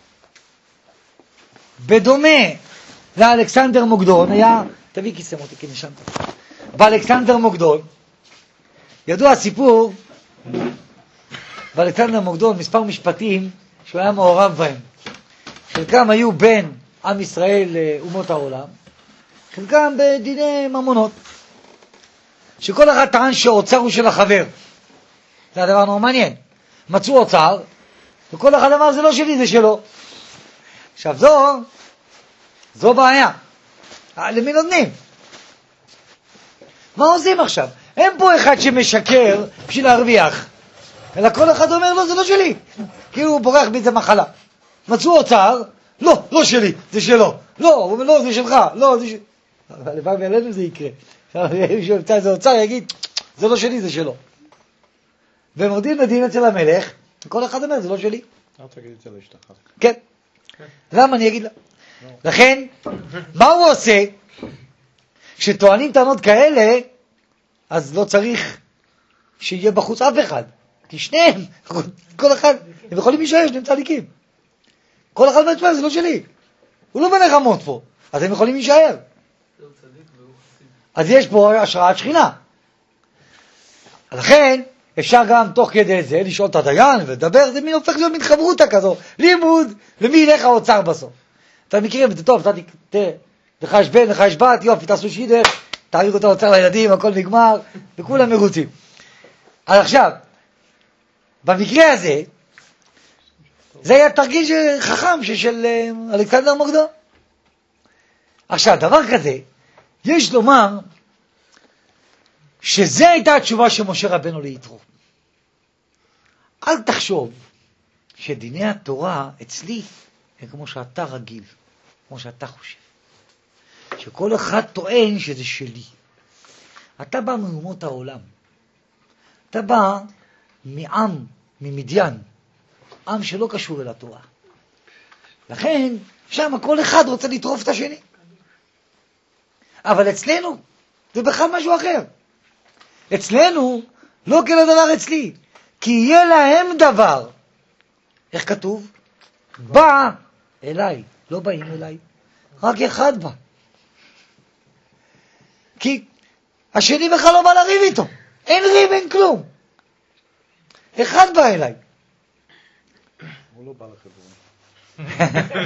בדומה לאלכסנדר מוקדון, היה, תביא כיסא מותי, כי נשמת. באלכסנדר מוקדון, ידוע הסיפור, באלכסנדר מוקדון, מספר משפטים שהוא היה מעורב בהם. חלקם היו בין עם ישראל לאומות העולם, חלקם בדיני ממונות. שכל אחד טען שאוצר הוא של החבר. זה הדבר נורא מעניין. מצאו אוצר, וכל אחד אמר זה לא שלי, זה שלו. עכשיו זו בעיה. למי נותנים? מה עושים עכשיו? אין פה אחד שמשקר בשביל להרוויח. אלא כל אחד אומר לא, זה לא שלי. כאילו הוא בורח באיזה מחלה. מצאו אוצר, לא שלי, זה שלו. לא, הוא אומר לא, זה שלך. לא, זה שלך. אבל לבד מעלינו זה יקרה. מישהו ימצא איזה אוצר יגיד, זה לא שלי, זה שלו. ומורדים לדין אצל המלך, וכל אחד אומר, זה לא שלי. אל תגיד את זה לאשתך. כן. למה אני אגיד לה? לכן, מה הוא עושה? כשטוענים טענות כאלה, אז לא צריך שיהיה בחוץ אף אחד. כי שניהם, כל אחד, הם יכולים להישאר, שניהם צדיקים. כל אחד אומר, זה לא שלי. הוא לא בן רמות פה, אז הם יכולים להישאר. אז יש פה השראת שכינה. לכן, אפשר גם תוך כדי זה לשאול את הדיין ולדבר, זה מין הופך להיות מין חברותה כזו, לימוד, למי ילך האוצר בסוף. אתם מכירים את זה טוב, לך יש בן, לך יש בת, יופי, תעשו שידר, תעריכו את האוצר לילדים, הכל נגמר, וכולם מרוצים. אז עכשיו, במקרה הזה, זה היה תרגיל חכם של אלכסנדר מוקדון. עכשיו, דבר כזה, יש לומר שזה הייתה התשובה של משה רבנו ליתרו. אל תחשוב שדיני התורה אצלי הם כמו שאתה רגיל, כמו שאתה חושב. שכל אחד טוען שזה שלי. אתה בא מאומות העולם. אתה בא מעם, ממדיין, עם שלא קשור אל התורה. לכן, שם כל אחד רוצה לטרוף את השני. אבל אצלנו, זה בכלל משהו אחר. אצלנו, לא כן הדבר אצלי, כי יהיה להם דבר. איך כתוב? בא אליי, לא באים אליי, רק אחד בא. כי השני בכלל לא בא לריב איתו, אין ריב, אין כלום. אחד בא אליי. הוא לא בא לחברון.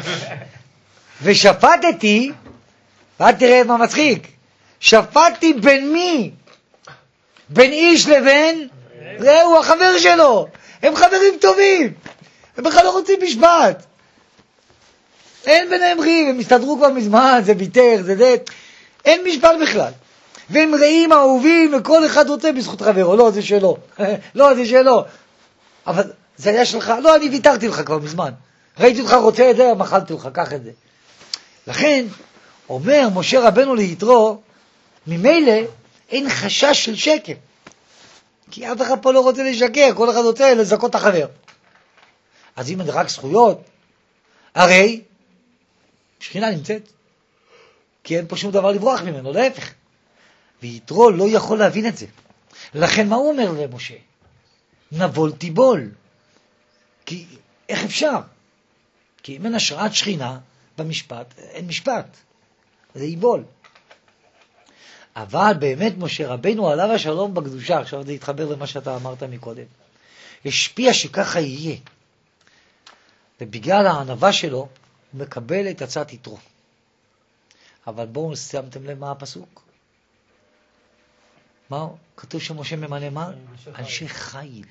ושפטתי, ואל תראה מה מצחיק, שפטתי בין מי? בין איש לבין רעהו, החבר שלו. הם חברים טובים, הם בכלל לא רוצים משפט, אין ביניהם ריב, הם הסתדרו כבר מזמן, זה ביטר, זה אין משפט בכלל. והם רעים אהובים, וכל אחד רוצה בזכות חברו, לא זה שלו, לא זה שלו, אבל זה היה שלך, לא, אני ויתרתי לך כבר מזמן, ראיתי אותך רוצה את זה, מחלתי לך, קח את זה. לכן אומר משה רבנו ליתרו, ממילא אין חשש של שקר. כי אף אחד פה לא רוצה לשקר, כל אחד רוצה לזכות את החבר. אז אם זה רק זכויות, הרי שכינה נמצאת. כי אין פה שום דבר לברוח ממנו, להפך. ויתרו לא יכול להבין את זה. לכן מה הוא אומר למשה? נבול תיבול. כי איך אפשר? כי אם אין השראת שכינה במשפט, אין משפט. זה ייבול. אבל באמת משה רבנו עליו השלום בקדושה, עכשיו זה יתחבר למה שאתה אמרת מקודם, השפיע שככה יהיה. ובגלל הענווה שלו, הוא מקבל את הצעת יתרו. אבל בואו שמתם לב מה הפסוק. מה? כתוב שמשה ממנה מה? אנשי חיל.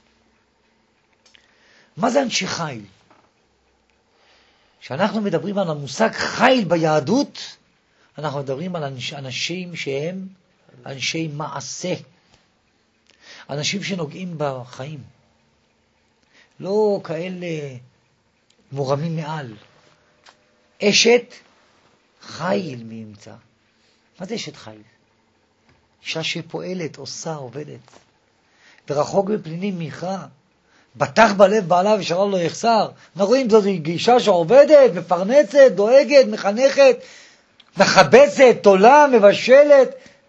מה זה אנשי חיל? כשאנחנו מדברים על המושג חיל ביהדות, אנחנו מדברים על אנשים שהם אנשי מעשה. אנשים שנוגעים בחיים. לא כאלה מורמים מעל. אשת חיל מי ימצא. מה זה אשת חיל? אישה שפועלת, עושה, עובדת. ורחוק בפנינים מכרע. בטח בלב בעלה ושלום לא יחסר. אנחנו רואים זאת אישה שעובדת, מפרנסת, דואגת, מחנכת, מחבצת, תולה, מבשלת.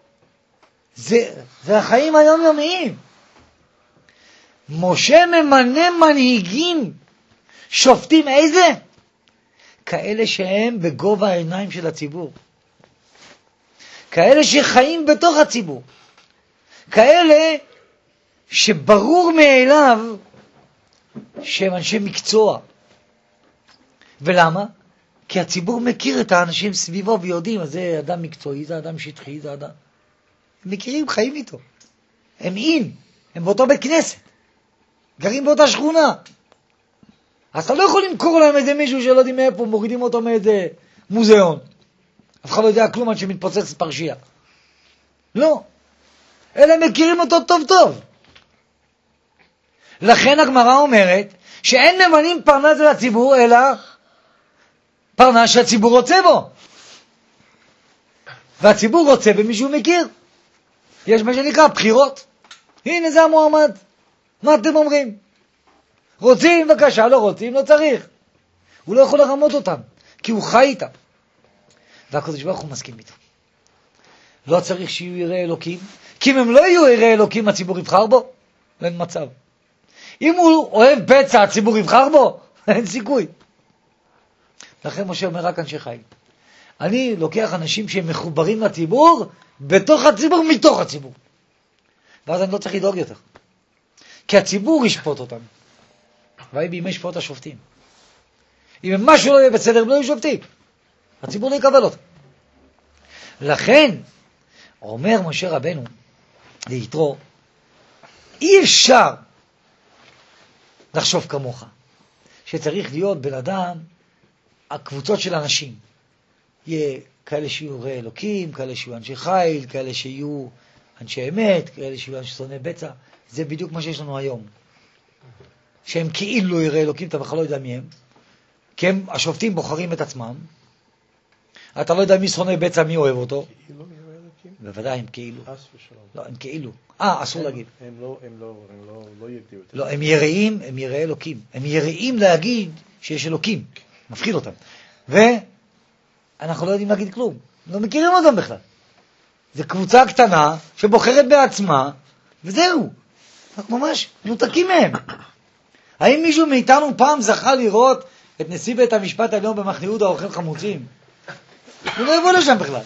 זה החיים היומיומיים. משה ממנה מנהיגים, שופטים איזה? כאלה שהם בגובה העיניים של הציבור. כאלה שחיים בתוך הציבור. כאלה שברור מאליו שהם אנשי מקצוע. ולמה? כי הציבור מכיר את האנשים סביבו ויודעים, אז זה אדם מקצועי, זה אדם שטחי, זה אדם. הם מכירים, חיים איתו. הם הם באותו בית כנסת. גרים באותה שכונה. אז אתה לא יכול למכור להם איזה מישהו שלא יודעים מאיפה, מורידים אותו מאיזה מוזיאון. אף אחד לא יודע כלום עד שמתפוצץ פרשייה. לא. אלה מכירים אותו טוב טוב. לכן הגמרא אומרת שאין ממנים פרנס לציבור, אלא פרנס שהציבור רוצה בו. והציבור רוצה במישהו מכיר. יש מה שנקרא בחירות. הנה זה המועמד. מה אתם אומרים? רוצים, בבקשה, לא רוצים, לא צריך. הוא לא יכול לרמות אותם, כי הוא חי איתם. והקדוש ברוך הוא מסכים איתו. לא צריך שיהיו יראי אלוקים, כי אם הם לא יהיו יראי אלוקים, הציבור יבחר בו. אין מצב. אם הוא אוהב בצע, הציבור יבחר בו. אין סיכוי. לכן משה אומר רק אנשי חיל. אני לוקח אנשים שהם מחוברים לציבור, בתוך הציבור, מתוך הציבור. ואז אני לא צריך לדאוג יותר. כי הציבור ישפוט אותם. והי בימי שפוט השופטים. אם משהו לא יהיה בסדר, הם לא יהיו שופטים. הציבור לא יקבל אותם. לכן, אומר משה רבנו ליתרו, אי אפשר לחשוב כמוך. שצריך להיות בן אדם, הקבוצות של אנשים. יהיה כאלה שיהיו ראי אלוקים, כאלה שיהיו אנשי חיל, כאלה שיהיו אנשי אמת, כאלה שיהיו אנשי שונאי בצע. זה בדיוק מה שיש לנו היום. שהם כאילו יראי אלוקים, אתה בכלל לא יודע מי הם. כי הם, השופטים בוחרים את עצמם. אתה לא יודע מי שונא בצע, מי אוהב אותו. כאילו יראי אלוקים? בוודאי, הם כאילו. חס ושלום. לא, הם כאילו. אסור להגיד. הם לא יגדירו את זה. לא, הם יראים, הם יראי אלוקים. הם יראים להגיד שיש אלוקים. מפחיד אותם. ואנחנו לא יודעים להגיד כלום. לא מכירים אותם בכלל. זה קבוצה קטנה שבוחרת בעצמה, וזהו. אנחנו ממש נותקים מהם. האם מישהו מאיתנו פעם זכה לראות את נשיא בית המשפט העליון במחנה יהודה אוכל חמוצים? הוא לא יבוא לשם בכלל.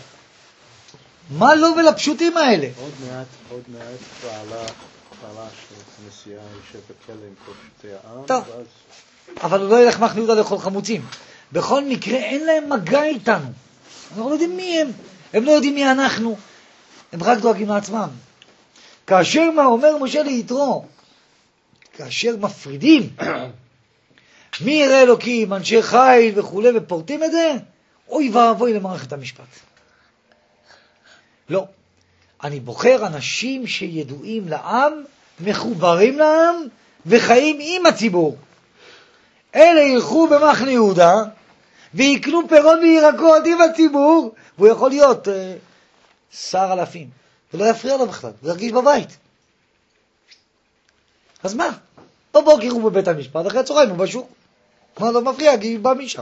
מה לא ולפשוטים האלה? עוד מעט בעלה של הנשיאה יושב בכלא עם כל פשוטי העם. טוב, אבל הוא לא ילך מחנה יהודה לאכול חמוצים. בכל מקרה אין להם מגע איתנו. אנחנו לא יודעים מי הם. הם לא יודעים מי אנחנו. הם רק דואגים לעצמם. כאשר מה אומר משה ליתרו? כאשר מפרידים מי יראה אלוקים, אנשי חיל וכו' ופורטים את זה, אוי ואבוי למערכת המשפט. לא. אני בוחר אנשים שידועים לעם, מחוברים לעם וחיים עם הציבור. אלה ילכו במחנה יהודה ויקנו פירות וירקות עם הציבור, והוא יכול להיות שר אלפים. ולא יפריע לו בכלל, הוא ירגיש בבית. אז מה? בבוקר הוא בבית המשפט, אחרי הצהריים הוא בשוק. מה לא מפריע? כי הוא בא משם.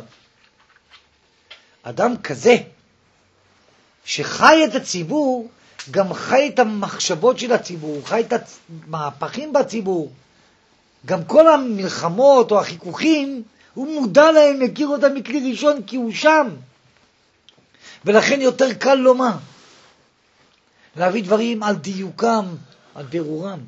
אדם כזה, שחי את הציבור, גם חי את המחשבות של הציבור, חי את המהפכים בציבור. גם כל המלחמות או החיכוכים, הוא מודע להם, מכיר אותם מכלי ראשון, כי הוא שם. ולכן יותר קל לומר, להביא דברים על דיוקם, על בירורם.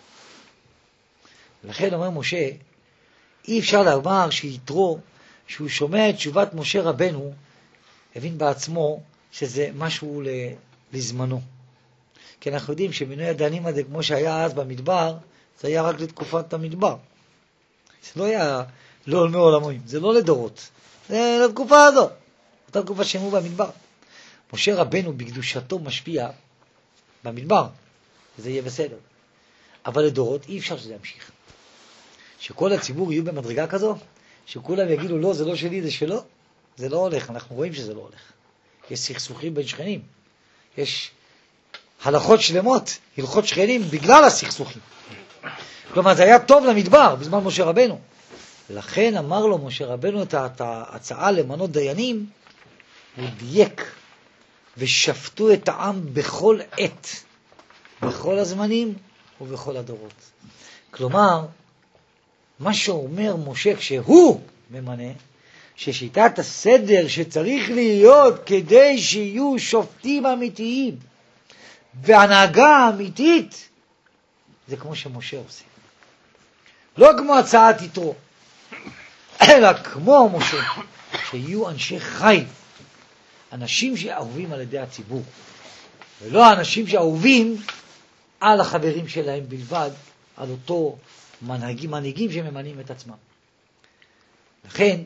ולכן אומר משה, אי אפשר לומר שיתרו, שהוא שומע את תשובת משה רבנו, הבין בעצמו שזה משהו לזמנו. כי אנחנו יודעים שמינוי הדיינים הזה, כמו שהיה אז במדבר, זה היה רק לתקופת המדבר. זה לא היה לעולמי עולמים, זה לא לדורות. זה לתקופה הזו. אותה תקופה שהם היו במדבר. משה רבנו בקדושתו משפיע במדבר, וזה יהיה בסדר. אבל לדורות אי אפשר שזה ימשיך. שכל הציבור יהיו במדרגה כזו, שכולם יגידו לא, זה לא שלי, זה שלו, זה לא הולך, אנחנו רואים שזה לא הולך. יש סכסוכים בין שכנים, יש הלכות שלמות, הלכות שכנים בגלל הסכסוכים. כלומר, זה היה טוב למדבר בזמן משה רבנו. לכן אמר לו משה רבנו את ההצעה למנות דיינים, הוא דייק, ושפטו את העם בכל עת, בכל הזמנים ובכל הדורות. כלומר, מה שאומר משה כשהוא ממנה, ששיטת הסדר שצריך להיות כדי שיהיו שופטים אמיתיים והנהגה אמיתית, זה כמו שמשה עושה. לא כמו הצעת יתרו, אלא כמו משה, שיהיו אנשי חי, אנשים שאהובים על ידי הציבור, ולא אנשים שאהובים על החברים שלהם בלבד, על אותו מנהיגים שממנים את עצמם. לכן,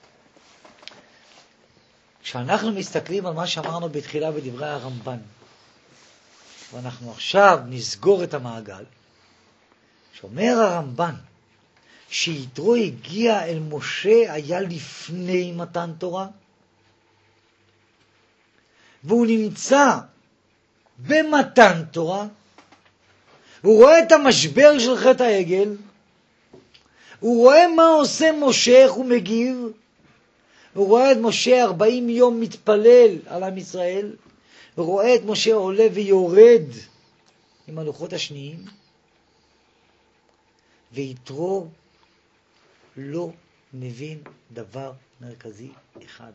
כשאנחנו מסתכלים על מה שאמרנו בתחילה בדברי הרמב"ן, ואנחנו עכשיו נסגור את המעגל, שאומר הרמב"ן, שיתרו הגיע אל משה היה לפני מתן תורה, והוא נמצא במתן תורה, הוא רואה את המשבר של חטא העגל, הוא רואה מה עושה משה, איך הוא מגיב, הוא רואה את משה 40 יום מתפלל על עם ישראל, הוא רואה את משה עולה ויורד עם הלוחות השניים, ויתרו לא מבין דבר מרכזי אחד.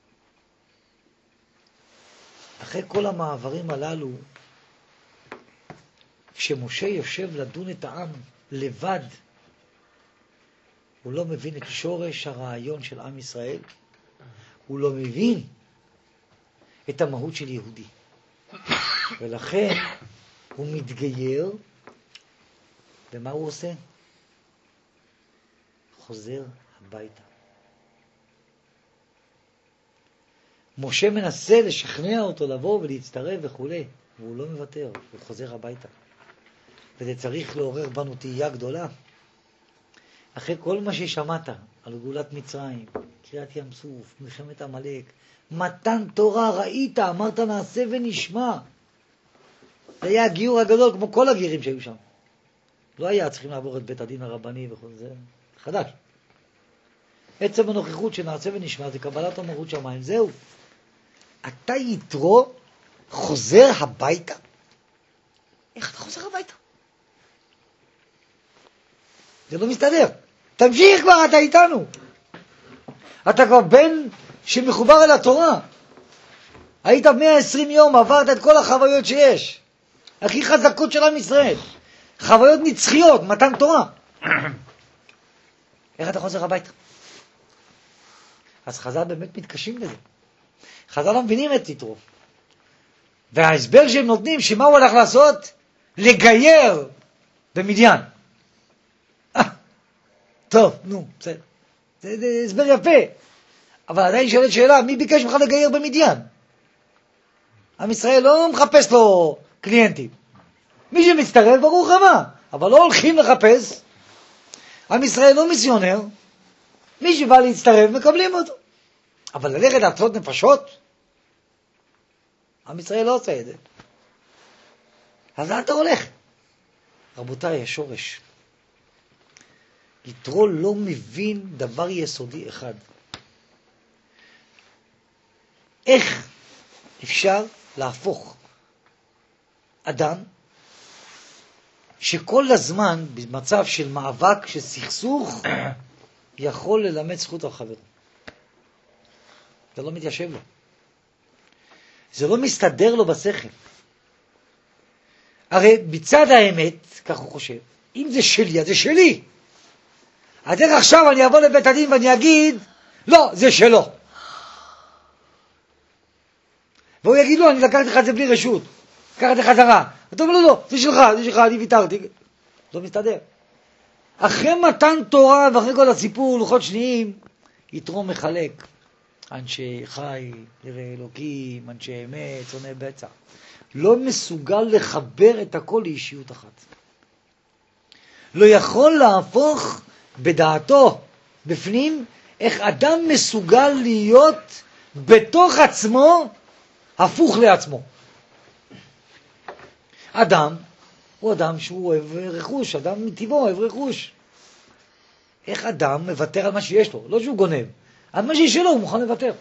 אחרי כל המעברים הללו, כשמשה יושב לדון את העם לבד, הוא לא מבין את שורש הרעיון של עם ישראל, הוא לא מבין את המהות של יהודי. ולכן הוא מתגייר, ומה הוא עושה? חוזר הביתה. משה מנסה לשכנע אותו לבוא ולהצטרף וכו', והוא לא מוותר, הוא חוזר הביתה. וזה צריך לעורר בנו תהייה גדולה. אחרי כל מה ששמעת על גאולת מצרים, קריאת ים סוף, מלחמת עמלק, מתן תורה ראית, אמרת נעשה ונשמע. זה היה הגיור הגדול כמו כל הגירים שהיו שם. לא היה צריכים לעבור את בית הדין הרבני וכל זה, חדש. עצם הנוכחות שנעשה ונשמע זה קבלת המלכות שמיים, זהו. אתה יתרו חוזר הביתה? איך אתה חוזר הביתה? זה לא מסתדר. תמשיך כבר, אתה איתנו. אתה כבר בן שמחובר אל התורה. היית 120 יום, עברת את כל החוויות שיש. הכי חזקות של עם ישראל. חוויות נצחיות, מתן תורה. איך אתה חוזר הביתה? אז חז"ל באמת מתקשים בזה. חז"ל לא מבינים את יתרו. וההסבר שהם נותנים, שמה הוא הולך לעשות? לגייר במדיין. טוב, נו, בסדר. זה הסבר יפה. אבל עדיין שואלת שאלה, מי ביקש ממך לגייר במדיין? עם ישראל לא מחפש לו קליינטים. מי שמצטרף, ברוך הבא. אבל לא הולכים לחפש. עם ישראל לא מיסיונר. מי שבא להצטרף, מקבלים אותו. אבל ללכת להצלות נפשות, עם ישראל לא עושה את זה. אז לאן אתה הולך? רבותיי, השורש יתרו לא מבין דבר יסודי אחד. איך אפשר להפוך אדם שכל הזמן במצב של מאבק, של סכסוך, יכול ללמד זכות על חברו? זה לא מתיישב לו. זה לא מסתדר לו בשכל. הרי בצד האמת, כך הוא חושב, אם זה שלי, אז זה שלי. אז איך עכשיו אני אבוא לבית הדין ואני אגיד, לא, זה שלו. והוא יגיד לו, אני לקחתי לך את זה בלי רשות. לקחתי חזרה. אתה אומר לו, לא, זה שלך, אני ויתרתי. לא מסתדר. אחרי מתן תורה ואחרי כל הסיפור, לוחות שניים, יתרו מחלק. אנשי חי, ירא אלוקים, אנשי אמת, שונא בצע. לא מסוגל לחבר את הכל לאישיות אחת. לא יכול להפוך בדעתו, בפנים, איך אדם מסוגל להיות בתוך עצמו, הפוך לעצמו. אדם הוא אדם שהוא אוהב רכוש, אדם מטבעו אוהב רכוש. איך אדם מוותר על מה שיש לו? לא שהוא גונב. על מה שיש לו הוא מוכן לוותר.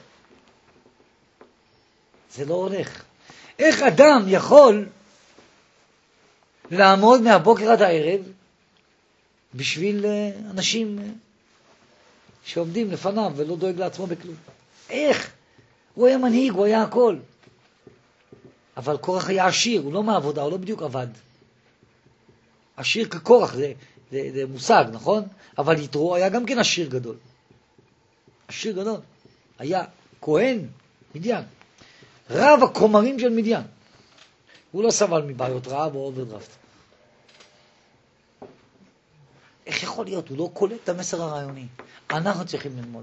זה לא הולך. איך אדם יכול לעמוד מהבוקר עד הערב בשביל אנשים שעומדים לפניו ולא דואג לעצמו בכלום? איך? הוא היה מנהיג, הוא היה הכל. אבל קורח היה עשיר, הוא לא מעבודה, הוא לא בדיוק עבד. עשיר כקורח, זה מושג, נכון? אבל יתרו היה גם כן עשיר גדול. עשיר גדול. היה כהן, מדיין. רב הכומרים של מדיין. הוא לא סבל מבעיות רעב או אוברדרפט. איך יכול להיות? הוא לא קולט את המסר הרעיוני. אנחנו צריכים ללמוד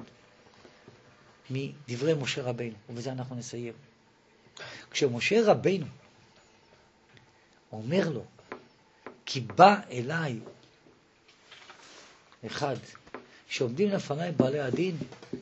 מדברי משה רבינו, ובזה אנחנו נסיים. כשמשה רבינו אומר לו, כי בא אליי אחד שעומדים לפניי בעלי הדין,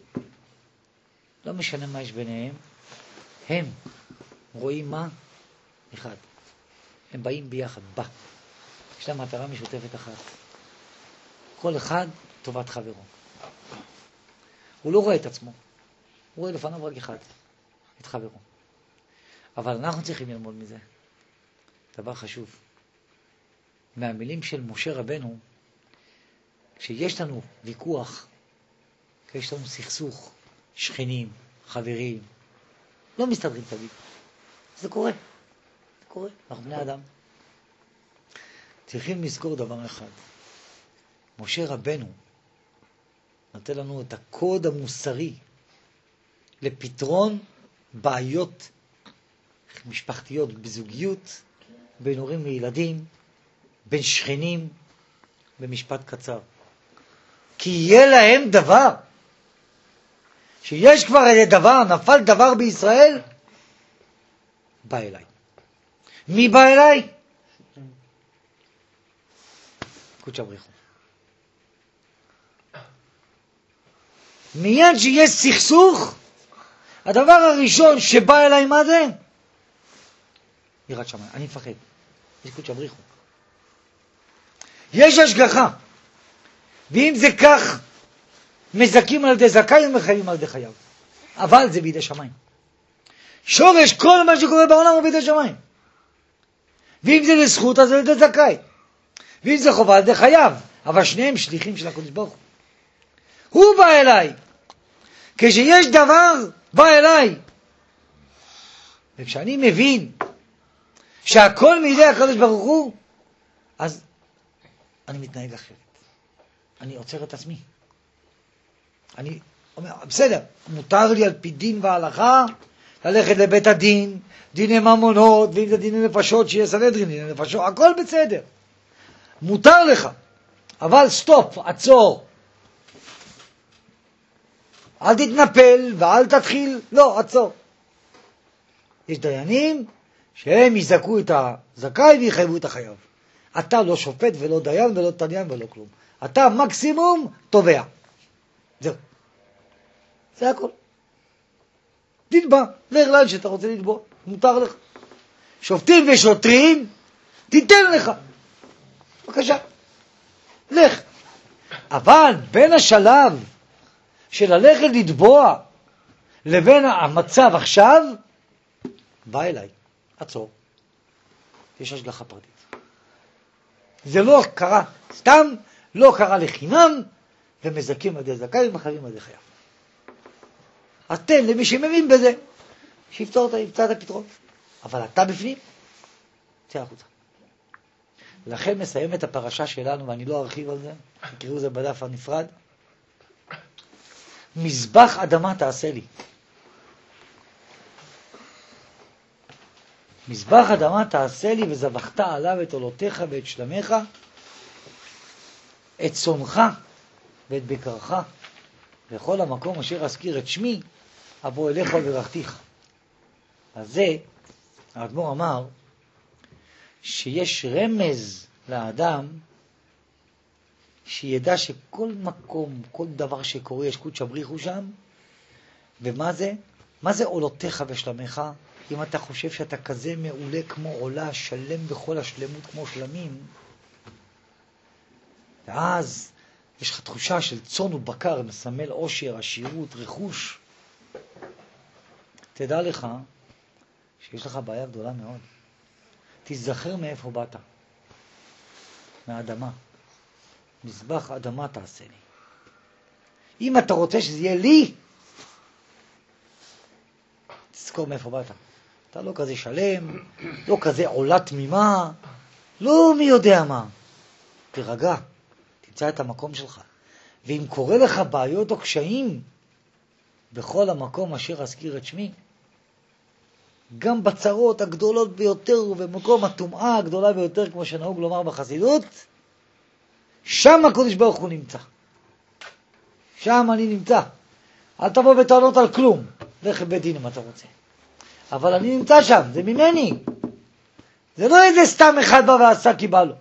לא משנה מה יש ביניהם, הם רואים מה? אחד. הם באים ביחד, בא. יש להם מטרה משותפת אחת. כל אחד טובת חברו. הוא לא רואה את עצמו. הוא רואה לפניו רק אחד, את חברו. אבל אנחנו צריכים ללמוד מזה. דבר חשוב. מהמילים של משה רבנו, כשיש לנו ויכוח, כשיש לנו סכסוך, שכנים, חברים, לא מסתדרים תמיד. זה קורה. זה קורה. אנחנו בני אדם. צריכים לזכור דבר אחד. משה רבנו נותן לנו את הקוד המוסרי לפתרון בעיות משפחתיות בזוגיות, בין הורים לילדים, בין שכנים, במשפט קצר. כי יהיה להם דבר. שיש כבר איזה דבר, נפל דבר בישראל, בא אליי. מי בא אליי? קודש הבריחו. מיד שיש סכסוך, הדבר הראשון שבא אליי מה זה? יראת שמיים. אני מפחד. יש קודש הבריחו. יש השגחה. ואם זה כך, מזכים על ידי זכאי ומחיים על ידי חייו. אבל זה בידי שמיים. שורש כל מה שקורה בעולם הוא בידי שמיים. ואם זה לזכות, אז זה בידי זכאי. ואם זה חובה, על ידי חייו. אבל שניהם שליחים של הקדוש ברוך הוא. הוא בא אליי. כשיש דבר, בא אליי. וכשאני מבין שהכל מידי הקדוש ברוך הוא, אז אני מתנהג אחרת. אני עוצר את עצמי. אני אומר, בסדר, מותר לי על פי דין והלכה ללכת לבית הדין, דיני ממונות, ואם זה דיני נפשות, שיהיה סנהדרין, דיני נפשות, הכל בסדר. מותר לך, אבל סטופ, עצור. אל תתנפל ואל תתחיל, לא, עצור. יש דיינים שהם יזכו את הזכאי ויחייבו את החייב. אתה לא שופט ולא דיין ולא תניין ולא כלום. אתה מקסימום תובע. זהו. זה הכל. תתבע, לך לאן שאתה רוצה לתבוע, מותר לך. שופטים ושוטרים, תיתן לך. בבקשה, לך. אבל בין השלב של ללכת לתבוע לבין המצב עכשיו, בא אליי, עצור. יש השגחה פרטית. זה לא קרה סתם, לא קרה לחינם, ומזכים עדי זכאי ומחרים עדי חייו. אז תן למי שמבין בזה, שימצא את הפתרון. אבל אתה בפנים, תצא החוצה. לכן מסיים את הפרשה שלנו, ואני לא ארחיב על זה, תקראו זה בדף הנפרד. מזבח אדמה תעשה לי. מזבח אדמה תעשה לי, וזבחת עליו את עולותיך ואת שלמך, את צונך ואת בקרך, וכל המקום אשר אזכיר את שמי, אבוא אליך וברכתיך. אז זה, האדמו"ר אמר, שיש רמז לאדם, שידע שכל מקום, כל דבר שקורה, יש קודש הבריחו שם, ומה זה? מה זה עולותיך ושלמך? אם אתה חושב שאתה כזה מעולה כמו עולה, שלם בכל השלמות כמו שלמים, ואז יש לך תחושה של צאן ובקר, מסמל עושר, עשירות, רכוש. תדע לך שיש לך בעיה גדולה מאוד. תזכר מאיפה באת. מהאדמה. מזבח אדמה תעשה לי. אם אתה רוצה שזה יהיה לי, תזכור מאיפה באת. אתה לא כזה שלם, לא כזה עולה תמימה, לא מי יודע מה. תרגע, תמצא את המקום שלך. ואם קורה לך בעיות או קשיים, בכל המקום אשר אזכיר את שמי, גם בצרות הגדולות ביותר ובמקום הטומאה הגדולה ביותר, כמו שנהוג לומר בחסידות, שם הקדוש ברוך הוא נמצא. שם אני נמצא. אל תבוא בטענות על כלום. לך לבית דין אם אתה רוצה. אבל אני נמצא שם, זה ממני. זה לא איזה סתם אחד בא ועשה כי בא לו.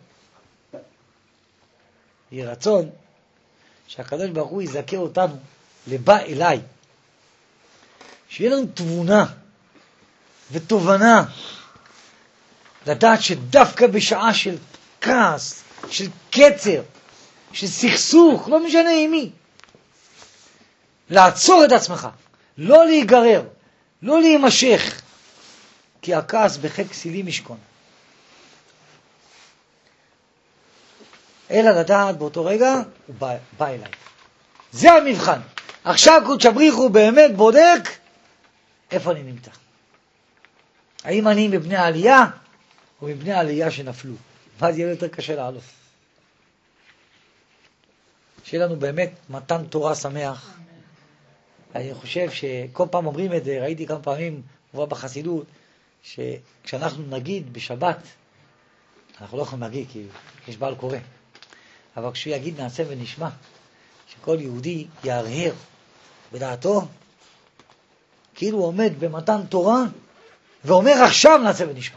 יהיה רצון שהקדוש ברוך הוא יזכה אותנו לבא אליי. שיהיה לנו תבונה ותובנה לדעת שדווקא בשעה של כעס, של קצר, של סכסוך, לא משנה עם מי, לעצור את עצמך, לא להיגרר, לא להימשך, כי הכעס בחק כסילים משכון. אלא לדעת באותו רגע, הוא בא אליי. זה המבחן. עכשיו קודש הבריך הוא באמת בודק איפה אני נמצא. האם אני מבני העלייה, או מבני העלייה שנפלו. ואז יהיה יותר קשה לעלות. שיהיה לנו באמת מתן תורה שמח. אני חושב שכל פעם אומרים את זה, ראיתי כמה פעמים, מובא בחסידות, שכשאנחנו נגיד בשבת, אנחנו לא יכולים להגיד כי יש בעל קורא, אבל כשהוא יגיד נעשה ונשמע, שכל יהודי ירהר בדעתו, כאילו הוא עומד במתן תורה, ואומר עכשיו נעשה ונשמע.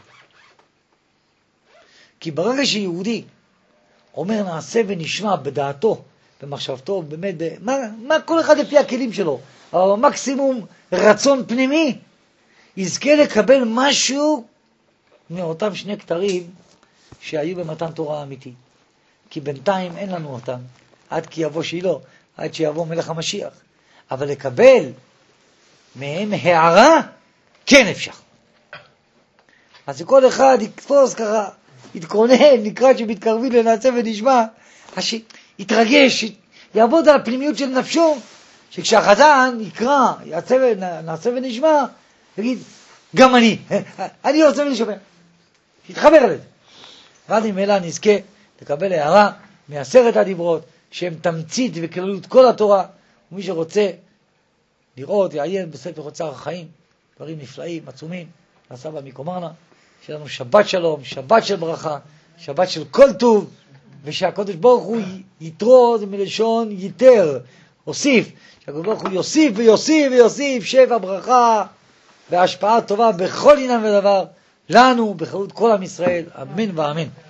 כי ברגע שיהודי אומר נעשה ונשמע בדעתו, במחשבתו, באמת, מה כל אחד לפי הכלים שלו, אבל במקסימום רצון פנימי, יזכה לקבל משהו מאותם שני כתרים שהיו במתן תורה אמיתי. כי בינתיים אין לנו אותם, עד כי יבוא שילה, עד שיבוא מלך המשיח. אבל לקבל מהם הערה, כן אפשר. אז כל אחד יקפוץ ככה, יתכונן, לקראת שמתקרבים לנעשה ונשמע, יתרגש, יעבוד על הפנימיות של נפשו, שכשהחזן יקרא, נעשה ונשמע, יגיד, גם אני רוצה ונשמע. יתחבר לזה. ואז ממילא נזכה לקבל הערה מ10 הדיברות, שהם תמצית וכללות כל התורה, ומי שרוצה לראות, יעיין בספר אוצר החיים, דברים נפלאים, עצומים, הסבא מקומרנה, שיהיה לנו שבת שלום, שבת של ברכה, שבת של כל טוב, ושהקדוש ברוך הוא יתרו, זה מלשון יתר, הוסיף, שהקדוש ברוך הוא יוסיף ויוסיף ויוסיף, שבע ברכה והשפעה טובה בכל עניין ודבר, לנו, בחרות כל עם ישראל, אמן ואמן.